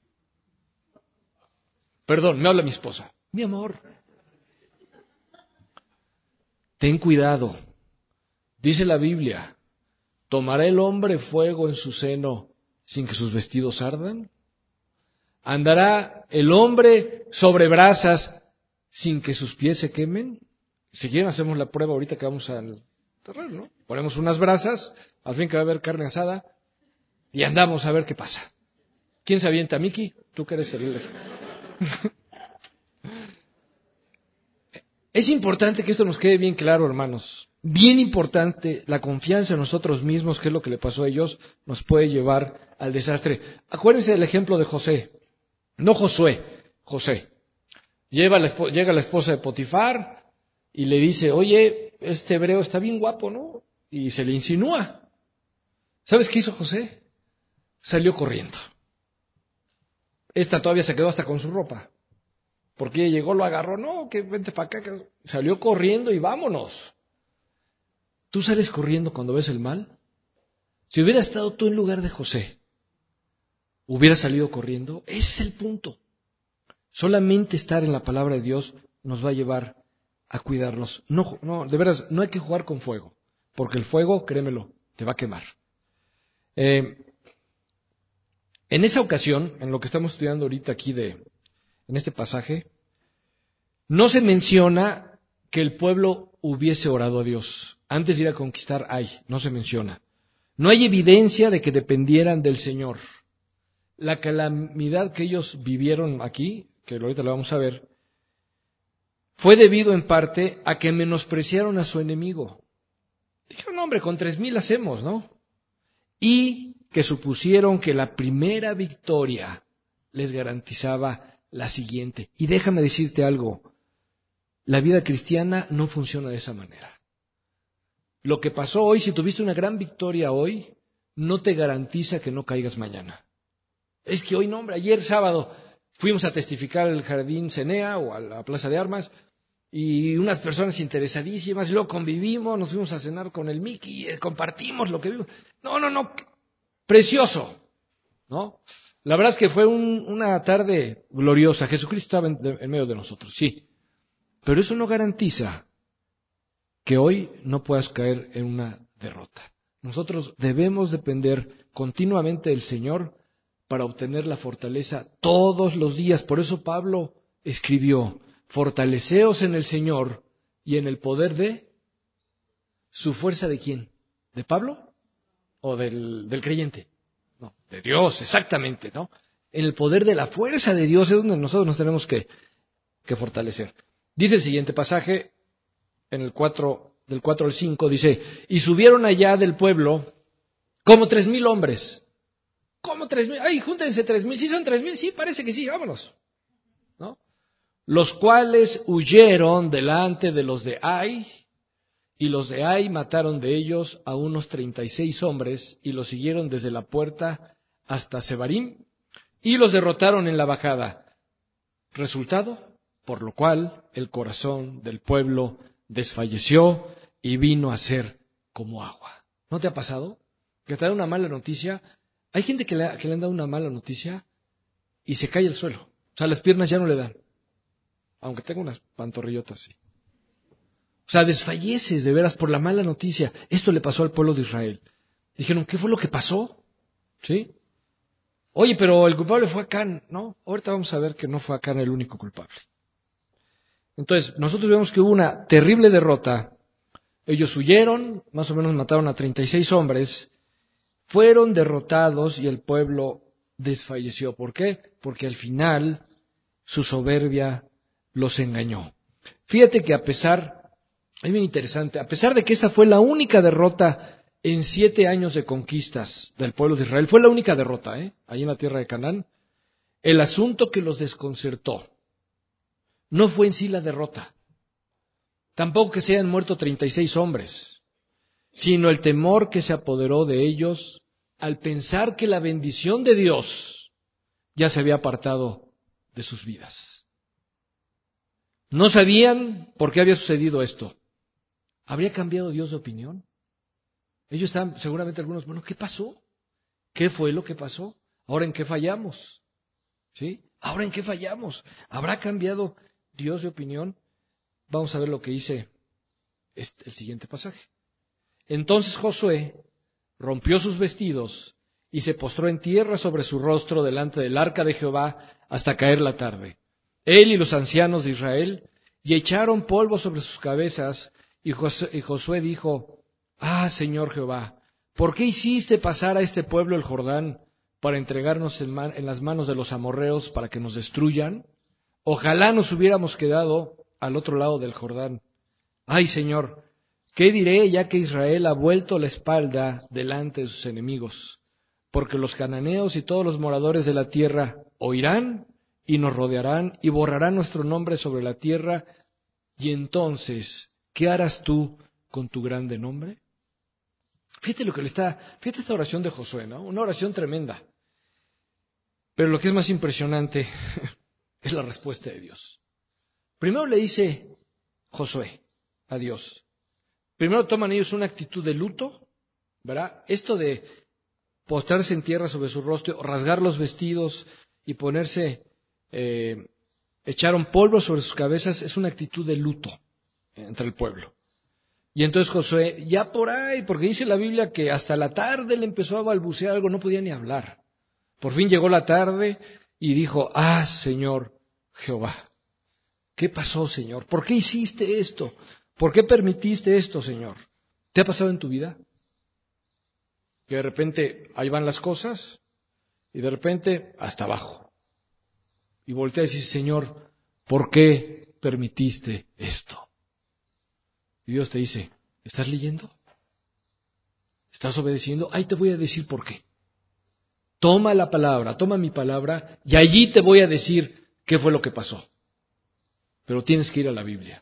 perdón, me habla mi esposa. Mi amor, ten cuidado. Dice la Biblia, ¿tomará el hombre fuego en su seno sin que sus vestidos ardan? ¿Andará el hombre sobre brasas sin que sus pies se quemen? Si quieren hacemos la prueba ahorita que vamos al terreno, ¿no? Ponemos unas brasas, al fin que va a haber carne asada, y andamos a ver qué pasa. ¿Quién se avienta, Miki? Tú que eres el... Es importante que esto nos quede bien claro, hermanos. Bien importante, la confianza en nosotros mismos, que es lo que le pasó a ellos, nos puede llevar al desastre. Acuérdense del ejemplo de José. No Josué, José. Lleva la esp- llega la esposa de Potifar y le dice, oye, este hebreo está bien guapo, ¿no? Y se le insinúa. ¿Sabes qué hizo José? Salió corriendo. Esta todavía se quedó hasta con su ropa. Porque ella llegó, lo agarró, no, que vente para acá. Que... Salió corriendo y vámonos. ¿Tú sales corriendo cuando ves el mal? Si hubiera estado tú en lugar de José, ¿hubiera salido corriendo? Ese es el punto. Solamente estar en la palabra de Dios nos va a llevar a cuidarnos. No, no, de veras, no hay que jugar con fuego, porque el fuego, créemelo, te va a quemar. Eh, en esa ocasión, en lo que estamos estudiando ahorita aquí de, en este pasaje, no se menciona que el pueblo hubiese orado a Dios antes de ir a conquistar Ai, no se menciona. No hay evidencia de que dependieran del Señor. la calamidad que ellos vivieron aquí, que ahorita lo vamos a ver, fue debido en parte a que menospreciaron a su enemigo. Dijeron, hombre, con tres mil hacemos, ¿no? Y que supusieron que la primera victoria les garantizaba la siguiente. Y déjame decirte algo, la vida cristiana no funciona de esa manera. Lo que pasó hoy, si tuviste una gran victoria hoy, no te garantiza que no caigas mañana. Es que hoy no, hombre, ayer sábado fuimos a testificar al Jardín Cenea o a la Plaza de Armas y unas personas interesadísimas, y luego convivimos, nos fuimos a cenar con el Mickey, y compartimos lo que vimos. No, no, no, precioso, ¿no? La verdad es que fue un, una tarde gloriosa. Jesucristo estaba en, en medio de nosotros, sí. Pero eso no garantiza que hoy no puedas caer en una derrota. Nosotros debemos depender continuamente del Señor para obtener la fortaleza todos los días. Por eso Pablo escribió, fortaleceos en el Señor y en el poder de su fuerza. ¿De quién? ¿De Pablo? ¿O del, del creyente? No, de Dios, exactamente, ¿no? En el poder de la fuerza de Dios es donde nosotros nos tenemos que, que fortalecer. Dice el siguiente pasaje, en el cuatro, del cuatro al cinco, dice, y subieron allá del pueblo como tres mil hombres. ¿Cómo tres mil? Ay, júntense tres mil. ¿Sí son tres mil? Sí, parece que sí, vámonos. ¿No? Los cuales huyeron delante de los de Ai, y los de Ai mataron de ellos a unos treinta y seis hombres, y los siguieron desde la puerta hasta Sebarim, y los derrotaron en la bajada. Resultado, por lo cual el corazón del pueblo desfalleció y vino a ser como agua. ¿No te ha pasado? Que te da una mala noticia. Hay gente que le, que le han dado una mala noticia y se cae al suelo. O sea, las piernas ya no le dan. Aunque tenga unas pantorrillotas, sí. O sea, desfalleces de veras por la mala noticia. Esto le pasó al pueblo de Israel. Dijeron, ¿qué fue lo que pasó? ¿Sí? Oye, pero el culpable fue Acán, ¿no? Ahorita vamos a ver que no fue Acán el único culpable. Entonces, nosotros vemos que hubo una terrible derrota. Ellos huyeron, más o menos mataron a treinta y seis hombres, fueron derrotados y el pueblo desfalleció. ¿Por qué? Porque al final su soberbia los engañó. Fíjate que a pesar, es bien interesante, a pesar de que esta fue la única derrota en siete años de conquistas del pueblo de Israel, fue la única derrota, ¿eh? Ahí en la tierra de Canaán, el asunto que los desconcertó no fue en sí la derrota, tampoco que se hayan muerto treinta y seis hombres, sino el temor que se apoderó de ellos al pensar que la bendición de Dios ya se había apartado de sus vidas. No sabían por qué había sucedido esto. ¿Habría cambiado Dios de opinión? Ellos estaban, seguramente algunos, bueno, ¿qué pasó? ¿Qué fue lo que pasó? ¿Ahora en qué fallamos? ¿Sí? ¿Ahora en qué fallamos? ¿Habrá cambiado Dios de opinión? Vamos a ver lo que dice este, el siguiente pasaje. Entonces Josué rompió sus vestidos y se postró en tierra sobre su rostro delante del arca de Jehová hasta caer la tarde. Él y los ancianos de Israel, y echaron polvo sobre sus cabezas, y Josué, y Josué dijo, ah, Señor Jehová, ¿por qué hiciste pasar a este pueblo el Jordán para entregarnos en, man, en las manos de los amorreos para que nos destruyan? Ojalá nos hubiéramos quedado al otro lado del Jordán. Ay, Señor, ¿qué diré ya que Israel ha vuelto la espalda delante de sus enemigos? Porque los cananeos y todos los moradores de la tierra oirán y nos rodearán y borrarán nuestro nombre sobre la tierra. Y entonces, ¿qué harás tú con tu grande nombre? Fíjate lo que le está, fíjate esta oración de Josué, ¿no? Una oración tremenda. Pero lo que es más impresionante es la respuesta de Dios. Primero le dice Josué a Dios. Primero toman ellos una actitud de luto, ¿verdad? Esto de postrarse en tierra sobre su rostro, rasgar los vestidos y ponerse, eh, echaron polvo sobre sus cabezas, es una actitud de luto entre el pueblo. Y entonces Josué, ya por ahí, porque dice la Biblia que hasta la tarde le empezó a balbucear algo, no podía ni hablar. Por fin llegó la tarde y dijo, ah, Señor Jehová, ¿qué pasó, Señor? ¿Por qué hiciste esto? ¿Por qué permitiste esto, Señor? ¿Te ha pasado en tu vida? Que de repente ahí van las cosas y de repente hasta abajo. Y voltea y dice, Señor, ¿por qué permitiste esto? Y Dios te dice, ¿estás leyendo? ¿Estás obedeciendo? Ahí te voy a decir por qué. Toma la palabra, toma mi palabra, y allí te voy a decir qué fue lo que pasó. Pero tienes que ir a la Biblia.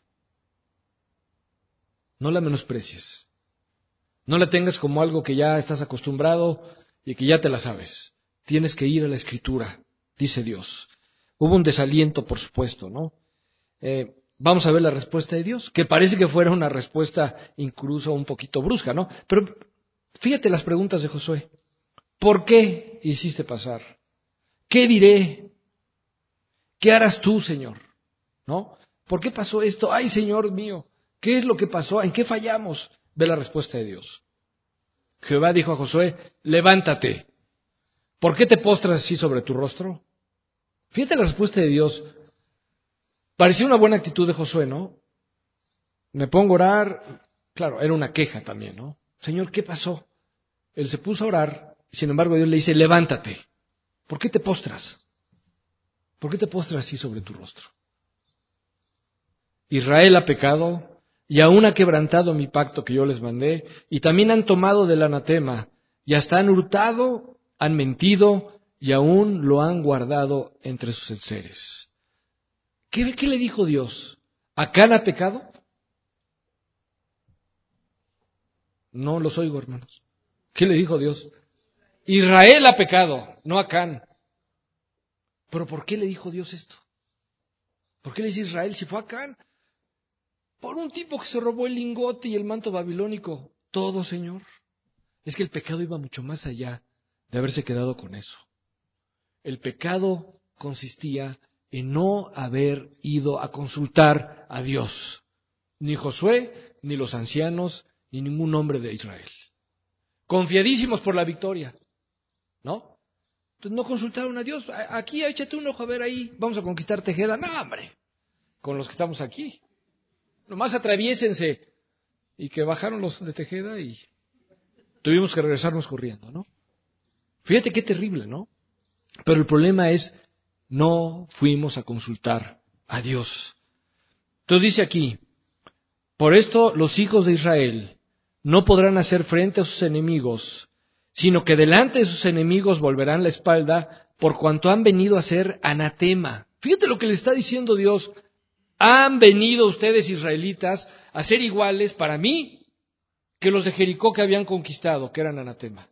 No la menosprecies. No la tengas como algo que ya estás acostumbrado y que ya te la sabes. Tienes que ir a la Escritura, dice Dios. Hubo un desaliento, por supuesto, ¿no? Eh, vamos a ver la respuesta de Dios, que parece que fuera una respuesta incluso un poquito brusca, ¿no? Pero fíjate las preguntas de Josué. ¿Por qué hiciste pasar? ¿Qué diré? ¿Qué harás tú, Señor? ¿No? ¿Por qué pasó esto? Ay, Señor mío, ¿qué es lo que pasó? ¿En qué fallamos? Ve la respuesta de Dios. Jehová dijo a Josué, levántate. ¿Por qué te postras así sobre tu rostro? Fíjate la respuesta de Dios. Parecía una buena actitud de Josué, ¿no? Me pongo a orar. Claro, era una queja también, ¿no? Señor, ¿qué pasó? Él se puso a orar, y sin embargo Dios le dice, levántate. ¿Por qué te postras? ¿Por qué te postras así sobre tu rostro? Israel ha pecado y aún ha quebrantado mi pacto que yo les mandé, y también han tomado del anatema, y hasta han hurtado, han mentido, y aún lo han guardado entre sus enseres. ¿Qué, qué le dijo Dios? ¿Acán ha pecado? No los oigo, hermanos. ¿Qué le dijo Dios? Israel ha pecado, no Acán. ¿Pero por qué le dijo Dios esto? ¿Por qué le dice Israel si fue Acán? Por un tipo que se robó el lingote y el manto babilónico. Todo, Señor. Es que el pecado iba mucho más allá de haberse quedado con eso. El pecado consistía en no haber ido a consultar a Dios. Ni Josué, ni los ancianos, ni ningún hombre de Israel. Confiadísimos por la victoria, ¿no? Entonces no consultaron a Dios. Aquí, échate un ojo a ver ahí, vamos a conquistar Tejeda. No, hombre, con los que estamos aquí. Nomás atraviésense. Y que bajaron los de Tejeda y tuvimos que regresarnos corriendo, ¿no? Fíjate qué terrible, ¿no? Pero el problema es, no fuimos a consultar a Dios. Entonces dice aquí, por esto los hijos de Israel no podrán hacer frente a sus enemigos, sino que delante de sus enemigos volverán la espalda, por cuanto han venido a ser anatema. Fíjate lo que le está diciendo Dios. Han venido ustedes, israelitas, a ser iguales para mí que los de Jericó que habían conquistado, que eran anatema.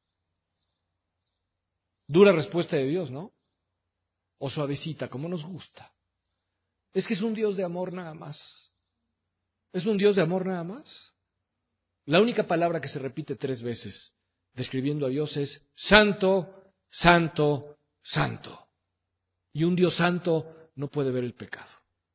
Dura respuesta de Dios, ¿no? O suavecita, como nos gusta. Es que es un Dios de amor nada más. ¿Es un Dios de amor nada más? La única palabra que se repite tres veces describiendo a Dios es santo, santo, santo. Y un Dios santo no puede ver el pecado.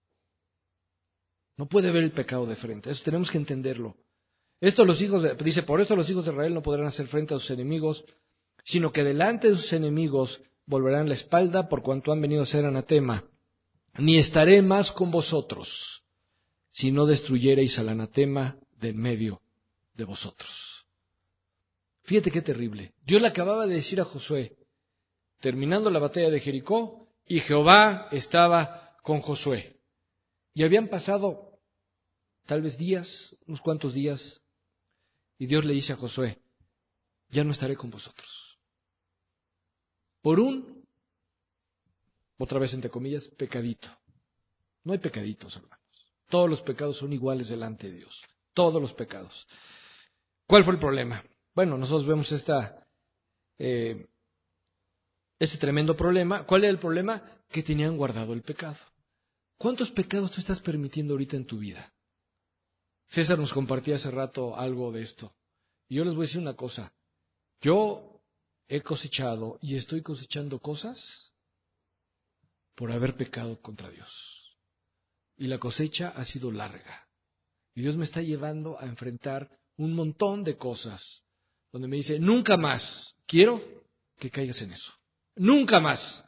No puede ver el pecado de frente. Eso tenemos que entenderlo. Esto los hijos de, dice, por esto los hijos de Israel no podrán hacer frente a sus enemigos, sino que delante de sus enemigos volverán la espalda por cuanto han venido a ser anatema. Ni estaré más con vosotros, si no destruyereis al anatema de en medio de vosotros. Fíjate qué terrible. Dios le acababa de decir a Josué, terminando la batalla de Jericó, y Jehová estaba con Josué. Y habían pasado tal vez días, unos cuantos días, y Dios le dice a Josué, ya no estaré con vosotros. Por un, otra vez entre comillas, pecadito. No hay pecaditos, hermanos. Todos los pecados son iguales delante de Dios. Todos los pecados. ¿Cuál fue el problema? Bueno, nosotros vemos esta, eh, este tremendo problema. ¿Cuál era el problema? Que tenían guardado el pecado. ¿Cuántos pecados tú estás permitiendo ahorita en tu vida? César nos compartía hace rato algo de esto. Y yo les voy a decir una cosa. Yo he cosechado y estoy cosechando cosas por haber pecado contra Dios. Y la cosecha ha sido larga. Y Dios me está llevando a enfrentar un montón de cosas donde me dice, nunca más quiero que caigas en eso. Nunca más.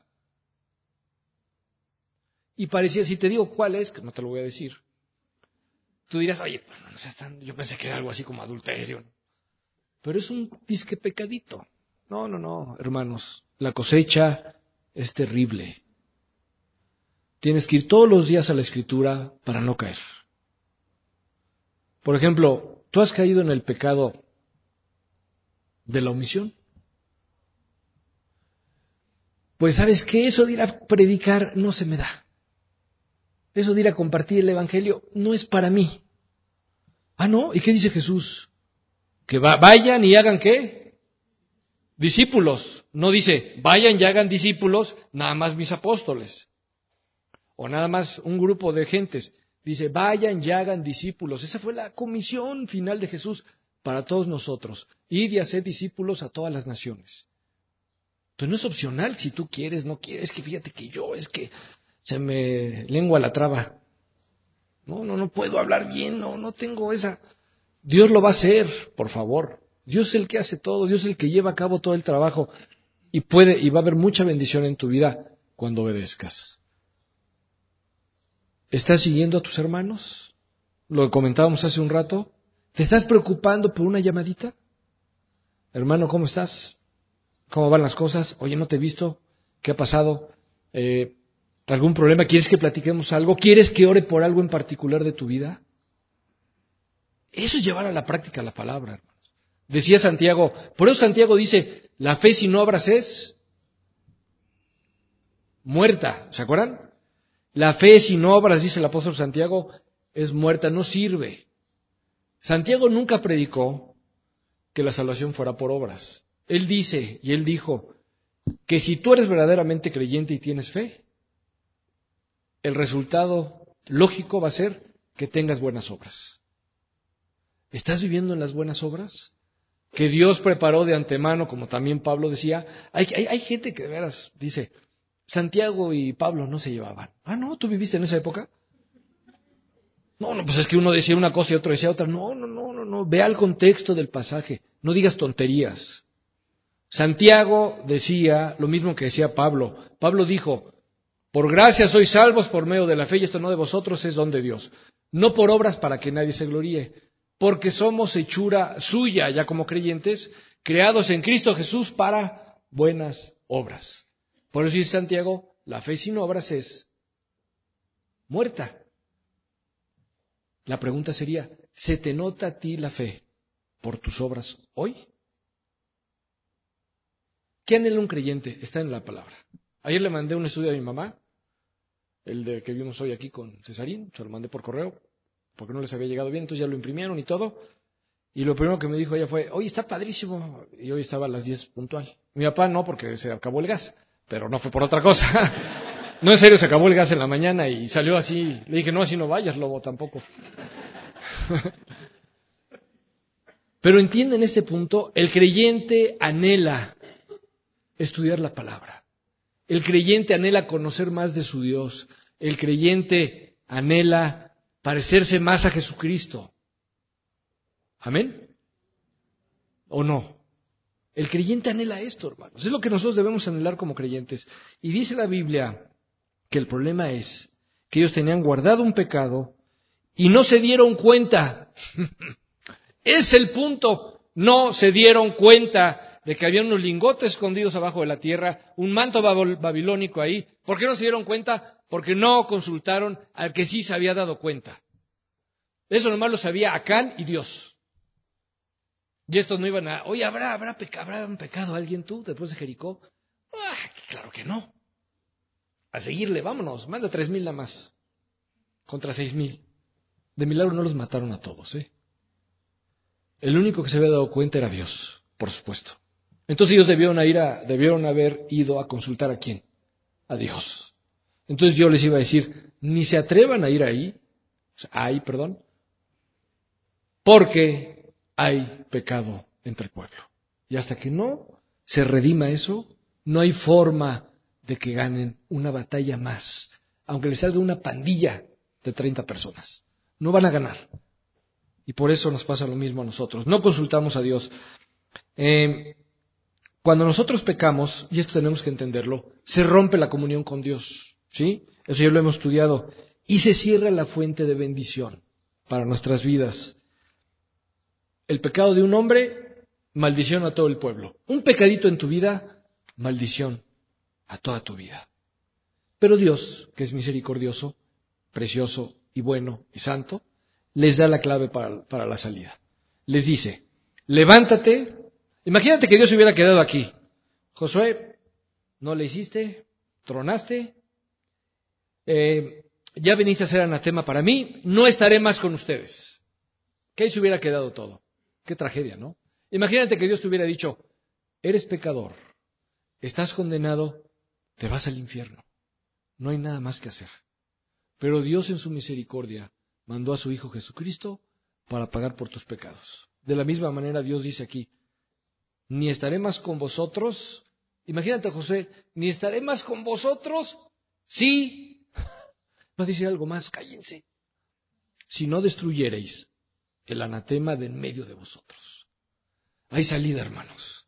Y parecía, si te digo cuál es, que no te lo voy a decir, tú dirás, oye, no seas tan, yo pensé que era algo así como adulterio. Pero es un disque pecadito. No, no, no, hermanos. La cosecha es terrible. Tienes que ir todos los días a la Escritura para no caer. Por ejemplo, ¿tú has caído en el pecado de la omisión? Pues sabes que eso de ir a predicar no se me da. Eso de ir a compartir el Evangelio no es para mí. Ah, ¿no? ¿Y qué dice Jesús? Que va, vayan y hagan ¿qué? Discípulos. No dice, vayan y hagan discípulos nada más mis apóstoles. O nada más un grupo de gentes. Dice, vayan y hagan discípulos. Esa fue la comisión final de Jesús para todos nosotros. Ir y hacer discípulos a todas las naciones. Entonces no es opcional si tú quieres, no quieres, que fíjate que yo, es que se me lengua la traba. No, no, no puedo hablar bien, no, no tengo esa. Dios lo va a hacer, por favor. Dios es el que hace todo, Dios es el que lleva a cabo todo el trabajo. Y puede, y va a haber mucha bendición en tu vida cuando obedezcas. ¿Estás siguiendo a tus hermanos? Lo comentábamos hace un rato. ¿Te estás preocupando por una llamadita? Hermano, ¿cómo estás? ¿Cómo van las cosas? Oye, no te he visto. ¿Qué ha pasado? Eh, ¿Algún problema? ¿Quieres que platiquemos algo? ¿Quieres que ore por algo en particular de tu vida? Eso es llevar a la práctica la palabra, hermanos. Decía Santiago, por eso Santiago dice, la fe sin obras es muerta. ¿Se acuerdan? La fe sin obras, dice el apóstol Santiago, es muerta, no sirve. Santiago nunca predicó que la salvación fuera por obras. Él dice, y él dijo, que si tú eres verdaderamente creyente y tienes fe, el resultado lógico va a ser que tengas buenas obras. ¿Estás viviendo en las buenas obras? Que Dios preparó de antemano, como también Pablo decía. Hay, hay, hay gente que de veras dice, Santiago y Pablo no se llevaban. Ah, no, ¿tú viviste en esa época? No, no, pues es que uno decía una cosa y otro decía otra. No, no, no, no, no. Vea el contexto del pasaje. No digas tonterías. Santiago decía lo mismo que decía Pablo. Pablo dijo, por gracia sois salvos por medio de la fe, y esto no de vosotros, es don de Dios. No por obras para que nadie se gloríe, porque somos hechura suya, ya como creyentes, creados en Cristo Jesús para buenas obras. Por eso dice Santiago, la fe sin obras es muerta. La pregunta sería, ¿se te nota a ti la fe por tus obras hoy? ¿Qué anhela un creyente? Está en la palabra. Ayer le mandé un estudio a mi mamá, el de que vimos hoy aquí con Cesarín, se lo mandé por correo, porque no les había llegado bien, entonces ya lo imprimieron y todo. Y lo primero que me dijo ella fue, oye, está padrísimo. Y hoy estaba a las diez puntual. Mi papá no, porque se acabó el gas, pero no fue por otra cosa. No, en serio, se acabó el gas en la mañana y salió así. Le dije, no, así no vayas, lobo, tampoco. Pero entienden este punto, el creyente anhela estudiar la palabra. El creyente anhela conocer más de su Dios. El creyente anhela parecerse más a Jesucristo. ¿Amén? ¿O no? El creyente anhela esto, hermanos. Es lo que nosotros debemos anhelar como creyentes. Y dice la Biblia que el problema es que ellos tenían guardado un pecado y no se dieron cuenta. Es el punto. No se dieron cuenta de que había unos lingotes escondidos abajo de la tierra, un manto babilónico ahí. ¿Por qué no se dieron cuenta? Porque no consultaron al que sí se había dado cuenta. Eso nomás lo sabía Acán y Dios. Y estos no iban a, oye, ¿habrá, habrá, peca, ¿habrá un pecado alguien tú después de Jericó? Ah, claro que no. A seguirle, vámonos, manda tres mil nada más. Contra seis mil. De milagro no los mataron a todos, ¿eh? El único que se había dado cuenta era Dios, por supuesto. Entonces ellos debieron, ir a, debieron haber ido a consultar a quién, a Dios. Entonces yo les iba a decir, ni se atrevan a ir ahí, o sea, ahí, perdón, porque hay pecado entre el pueblo. Y hasta que no se redima eso, no hay forma de que ganen una batalla más, aunque les salga una pandilla de treinta personas. No van a ganar. Y por eso nos pasa lo mismo a nosotros. No consultamos a Dios. Eh, cuando nosotros pecamos, y esto tenemos que entenderlo, se rompe la comunión con Dios. ¿Sí? Eso ya lo hemos estudiado. Y se cierra la fuente de bendición para nuestras vidas. El pecado de un hombre, maldición a todo el pueblo. Un pecadito en tu vida, maldición a toda tu vida. Pero Dios, que es misericordioso, precioso y bueno y santo, les da la clave para, para la salida. Les dice, levántate. Imagínate que Dios se hubiera quedado aquí. Josué, no le hiciste, tronaste, eh, ya viniste a ser anatema para mí, no estaré más con ustedes. Que ahí se hubiera quedado todo. Qué tragedia, ¿no? Imagínate que Dios te hubiera dicho, eres pecador, estás condenado, te vas al infierno. No hay nada más que hacer. Pero Dios en su misericordia mandó a su Hijo Jesucristo para pagar por tus pecados. De la misma manera Dios dice aquí, ni estaré más con vosotros. Imagínate, José, ni estaré más con vosotros. Sí. Va a decir algo más, cállense. Si no destruyereis el anatema de en medio de vosotros. Hay salida, hermanos.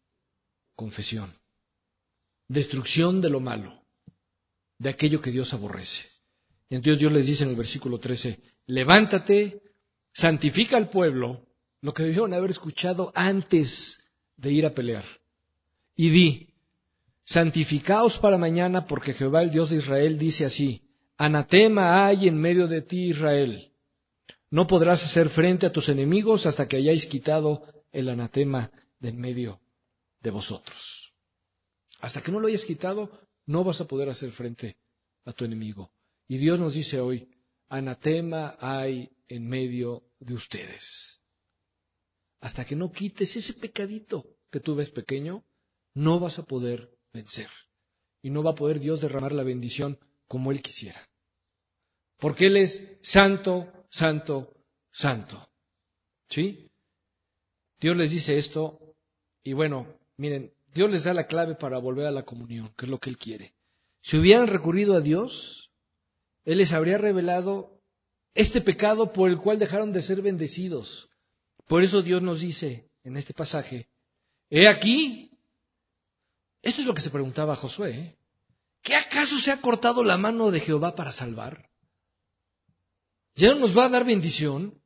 Confesión. Destrucción de lo malo, de aquello que Dios aborrece. Y entonces Dios les dice en el versículo trece, levántate, santifica al pueblo, lo que debieron haber escuchado antes de ir a pelear. Y di, santificaos para mañana, porque Jehová el Dios de Israel dice así, anatema hay en medio de ti, Israel. No podrás hacer frente a tus enemigos hasta que hayáis quitado el anatema de en medio de vosotros. Hasta que no lo hayas quitado, no vas a poder hacer frente a tu enemigo. Y Dios nos dice hoy, anatema hay en medio de ustedes. Hasta que no quites ese pecadito que tú ves pequeño, no vas a poder vencer. Y no va a poder Dios derramar la bendición como Él quisiera. Porque Él es santo, santo, santo. ¿Sí? Dios les dice esto y bueno, miren, Dios les da la clave para volver a la comunión, que es lo que Él quiere. Si hubieran recurrido a Dios, Él les habría revelado este pecado por el cual dejaron de ser bendecidos. Por eso Dios nos dice en este pasaje, he aquí, esto es lo que se preguntaba Josué, ¿eh? ¿Qué acaso se ha cortado la mano de Jehová para salvar? ¿Ya no nos va a dar bendición?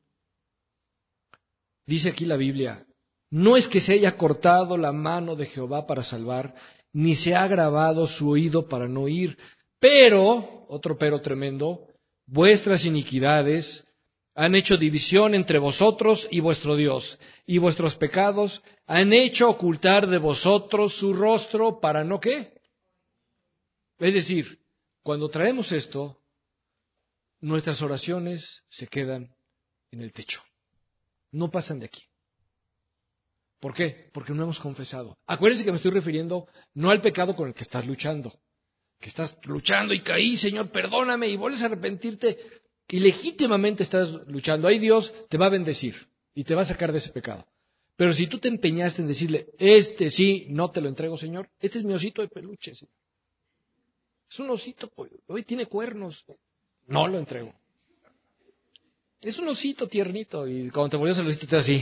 Dice aquí la Biblia, no es que se haya cortado la mano de Jehová para salvar, ni se ha agravado su oído para no oír, pero, otro pero tremendo, vuestras iniquidades han hecho división entre vosotros y vuestro Dios, y vuestros pecados han hecho ocultar de vosotros su rostro para no qué. Es decir, cuando traemos esto, nuestras oraciones se quedan en el techo, no pasan de aquí. ¿Por qué? Porque no hemos confesado. Acuérdense que me estoy refiriendo no al pecado con el que estás luchando, que estás luchando y caí, Señor, perdóname, y vuelves a arrepentirte, y legítimamente estás luchando. Ahí Dios te va a bendecir y te va a sacar de ese pecado. Pero si tú te empeñaste en decirle, este sí, no te lo entrego, Señor, este es mi osito de peluche, Señor. Es un osito, pues, hoy tiene cuernos, no lo entrego. Es un osito tiernito, y cuando te volvías al osito te da así.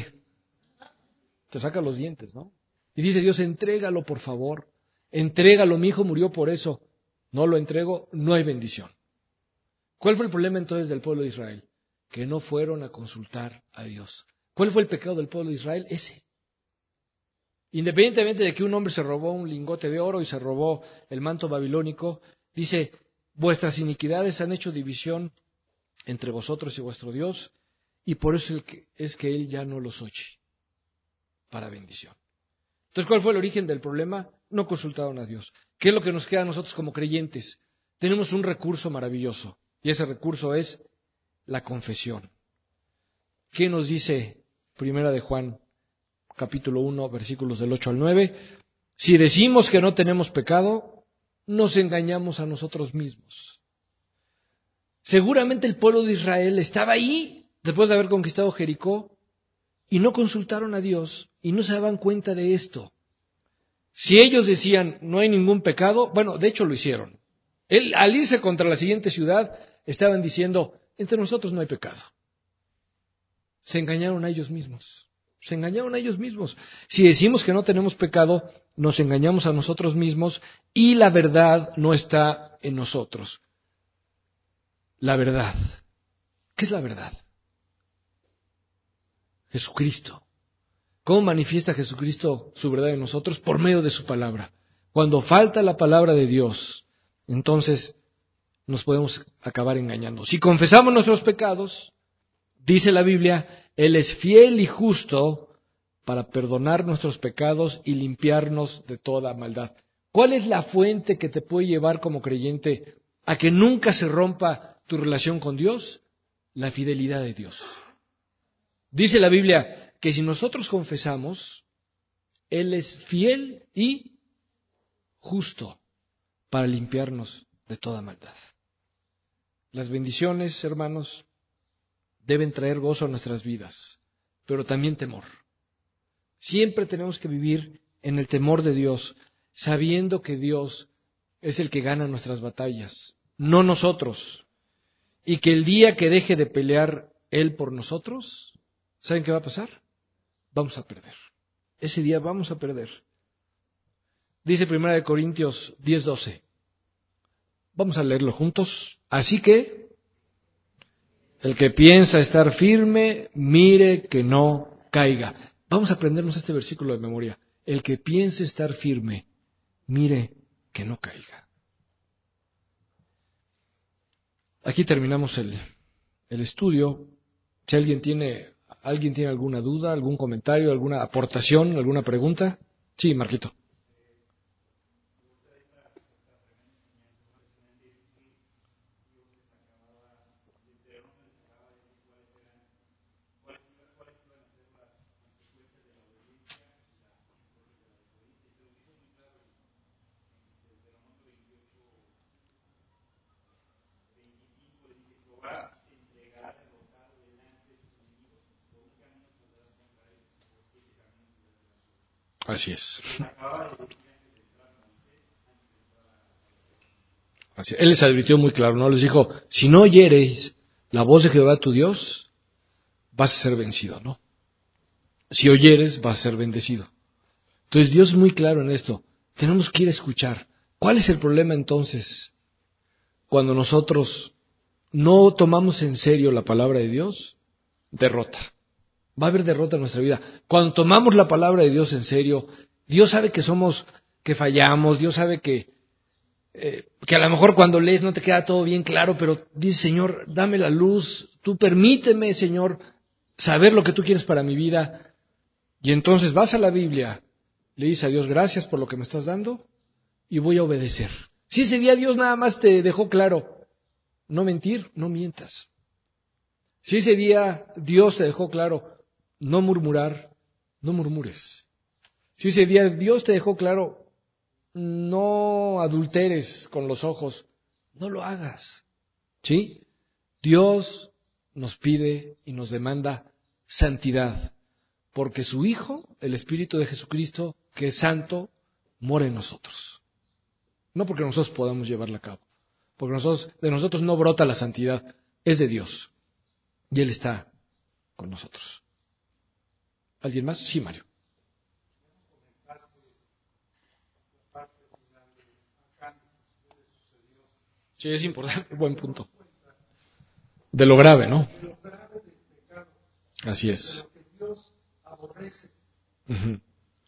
Te saca los dientes, ¿no? Y dice Dios, entrégalo por favor, entrégalo, mi hijo murió por eso. No lo entrego, no hay bendición. ¿Cuál fue el problema entonces del pueblo de Israel? Que no fueron a consultar a Dios. ¿Cuál fue el pecado del pueblo de Israel? Ese. Independientemente de que un hombre se robó un lingote de oro y se robó el manto babilónico, dice, vuestras iniquidades han hecho división entre vosotros y vuestro Dios, y por eso es que Él ya no los oye para bendición. Entonces, ¿cuál fue el origen del problema? No consultaron a Dios. ¿Qué es lo que nos queda a nosotros como creyentes? Tenemos un recurso maravilloso, y ese recurso es la confesión. ¿Qué nos dice Primera de Juan, capítulo uno, versículos del ocho al nueve? Si decimos que no tenemos pecado, nos engañamos a nosotros mismos. Seguramente el pueblo de Israel estaba ahí, después de haber conquistado Jericó, y no consultaron a Dios y no se daban cuenta de esto. Si ellos decían no hay ningún pecado, bueno, de hecho lo hicieron. Él, al irse contra la siguiente ciudad, estaban diciendo, entre nosotros no hay pecado. Se engañaron a ellos mismos. Se engañaron a ellos mismos. Si decimos que no tenemos pecado, nos engañamos a nosotros mismos y la verdad no está en nosotros. La verdad. ¿Qué es la verdad? Jesucristo. ¿Cómo manifiesta Jesucristo su verdad en nosotros? Por medio de su palabra. Cuando falta la palabra de Dios, entonces nos podemos acabar engañando. Si confesamos nuestros pecados, dice la Biblia, Él es fiel y justo para perdonar nuestros pecados y limpiarnos de toda maldad. ¿Cuál es la fuente que te puede llevar como creyente a que nunca se rompa tu relación con Dios? La fidelidad de Dios. Dice la Biblia que si nosotros confesamos, Él es fiel y justo para limpiarnos de toda maldad. Las bendiciones, hermanos, deben traer gozo a nuestras vidas, pero también temor. Siempre tenemos que vivir en el temor de Dios, sabiendo que Dios es el que gana nuestras batallas, no nosotros. Y que el día que deje de pelear Él por nosotros, ¿saben qué va a pasar? Vamos a perder. Ese día vamos a perder. Dice primera de Corintios diez doce. Vamos a leerlo juntos. Así que, el que piensa estar firme, mire que no caiga. Vamos a aprendernos este versículo de memoria. El que piense estar firme, mire que no caiga. Aquí terminamos el, el estudio. Si alguien tiene, alguien tiene alguna duda, algún comentario, alguna aportación, alguna pregunta. Sí, Marquito. Así es. Así es. Él les advirtió muy claro, ¿no? Les dijo, si no oyereis la voz de Jehová tu Dios, vas a ser vencido, ¿no? Si oyeres, vas a ser bendecido. Entonces Dios es muy claro en esto. Tenemos que ir a escuchar. ¿Cuál es el problema entonces? Cuando nosotros no tomamos en serio la palabra de Dios, derrota. Va a haber derrota en nuestra vida. Cuando tomamos la palabra de Dios en serio, Dios sabe que somos, que fallamos, Dios sabe que, eh, que a lo mejor cuando lees no te queda todo bien claro, pero dices, Señor, dame la luz, tú permíteme, Señor, saber lo que tú quieres para mi vida. Y entonces vas a la Biblia, le dices a Dios, gracias por lo que me estás dando, y voy a obedecer. Si ese día Dios nada más te dejó claro, no mentir, no mientas. Si ese día Dios te dejó claro, no murmurar, no murmures. Si ese día Dios te dejó claro, no adulteres con los ojos, no lo hagas. ¿Sí? Dios nos pide y nos demanda santidad, porque su Hijo, el Espíritu de Jesucristo, que es santo, mora en nosotros. No porque nosotros podamos llevarla a cabo, porque nosotros, de nosotros no brota la santidad, es de Dios. Y Él está con nosotros. ¿Alguien más? Sí, Mario. Sí, es importante, buen punto. De lo grave, ¿no? Así es. Uh-huh.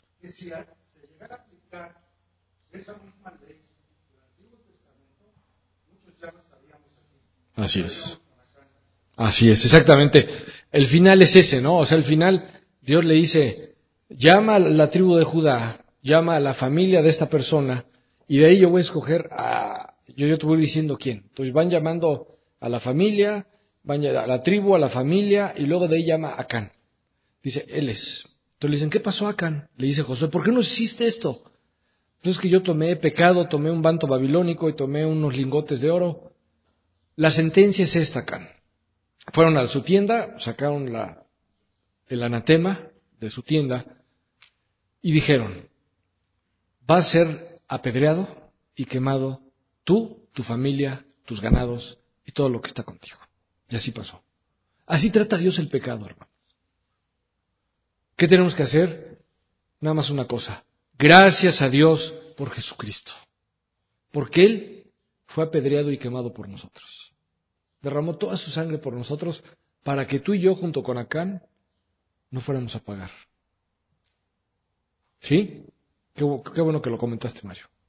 Así es. Así es, exactamente. El final es ese, ¿no? O sea, al final Dios le dice, llama a la tribu de Judá, llama a la familia de esta persona, y de ahí yo voy a escoger a... Yo, yo te voy diciendo quién. Entonces van llamando a la familia, van a la tribu, a la familia, y luego de ahí llama a Acán. Dice, él es. Entonces le dicen, ¿qué pasó, Acán? Le dice Josué, ¿por qué no hiciste esto? Entonces que yo tomé pecado, tomé un manto babilónico y tomé unos lingotes de oro. La sentencia es esta, Acán. Fueron a su tienda, sacaron la, el anatema de su tienda y dijeron, vas a ser apedreado y quemado tú, tu familia, tus ganados y todo lo que está contigo. Y así pasó. Así trata Dios el pecado, hermanos. ¿Qué tenemos que hacer? Nada más una cosa. Gracias a Dios por Jesucristo. Porque Él fue apedreado y quemado por nosotros. Derramó toda su sangre por nosotros para que tú y yo, junto con Acán, no fuéramos a pagar. ¿Sí? Qué, qué bueno que lo comentaste, Mario.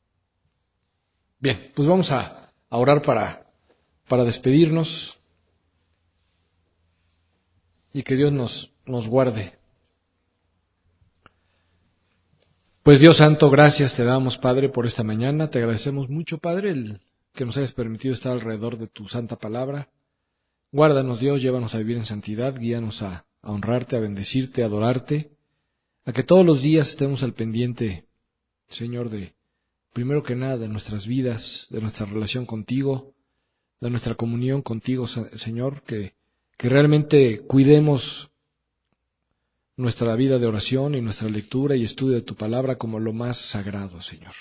Bien, pues vamos a, a orar para, para despedirnos y que Dios nos, nos guarde. Pues Dios Santo, gracias te damos, Padre, por esta mañana. Te agradecemos mucho, Padre, el que nos hayas permitido estar alrededor de tu santa palabra. Guárdanos, Dios, llévanos a vivir en santidad, guíanos a, a honrarte, a bendecirte, a adorarte, a que todos los días estemos al pendiente, Señor, de, primero que nada, de nuestras vidas, de nuestra relación contigo, de nuestra comunión contigo, Señor, que, que realmente cuidemos nuestra vida de oración y nuestra lectura y estudio de tu palabra como lo más sagrado, Señor.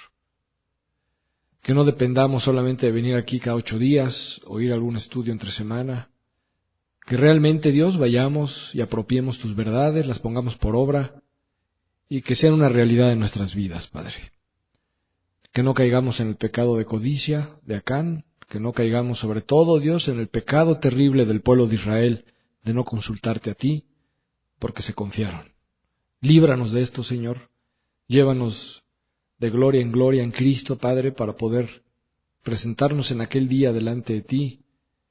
Que no dependamos solamente de venir aquí cada ocho días o ir a algún estudio entre semana. Que realmente, Dios, vayamos y apropiemos tus verdades, las pongamos por obra y que sean una realidad en nuestras vidas, Padre. Que no caigamos en el pecado de codicia, de Acán, que no caigamos sobre todo, Dios, en el pecado terrible del pueblo de Israel de no consultarte a ti, porque se confiaron. Líbranos de esto, Señor. Llévanos de gloria en gloria en Cristo, Padre, para poder presentarnos en aquel día delante de ti,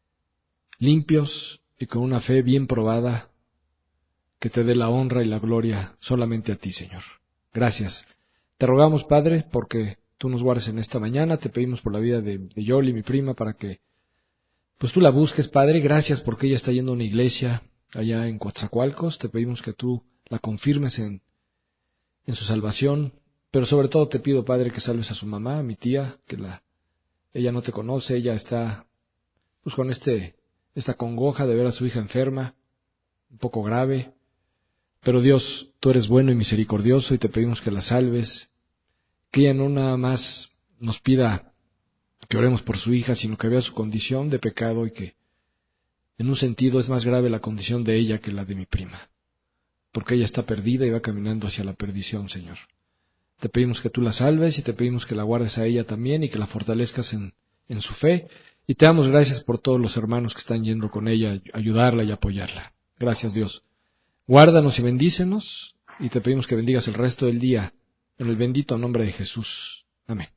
limpios y con una fe bien probada, que te dé la honra y la gloria solamente a ti, Señor. Gracias. Te rogamos, Padre, porque tú nos guardes en esta mañana. Te pedimos por la vida de, de Yoli, mi prima, para que pues tú la busques, Padre. Gracias porque ella está yendo a una iglesia allá en Coatzacoalcos. Te pedimos que tú la confirmes en, en su salvación. Pero sobre todo te pido, Padre, que salves a su mamá, a mi tía, que la ella no te conoce, ella está pues con este esta congoja de ver a su hija enferma, un poco grave. Pero Dios, tú eres bueno y misericordioso y te pedimos que la salves, que ella no nada más nos pida que oremos por su hija, sino que vea su condición de pecado y que en un sentido es más grave la condición de ella que la de mi prima, porque ella está perdida y va caminando hacia la perdición, Señor. Te pedimos que tú la salves y te pedimos que la guardes a ella también y que la fortalezcas en, en su fe. Y te damos gracias por todos los hermanos que están yendo con ella a ayudarla y apoyarla. Gracias, Dios. Guárdanos y bendícenos y te pedimos que bendigas el resto del día en el bendito nombre de Jesús. Amén.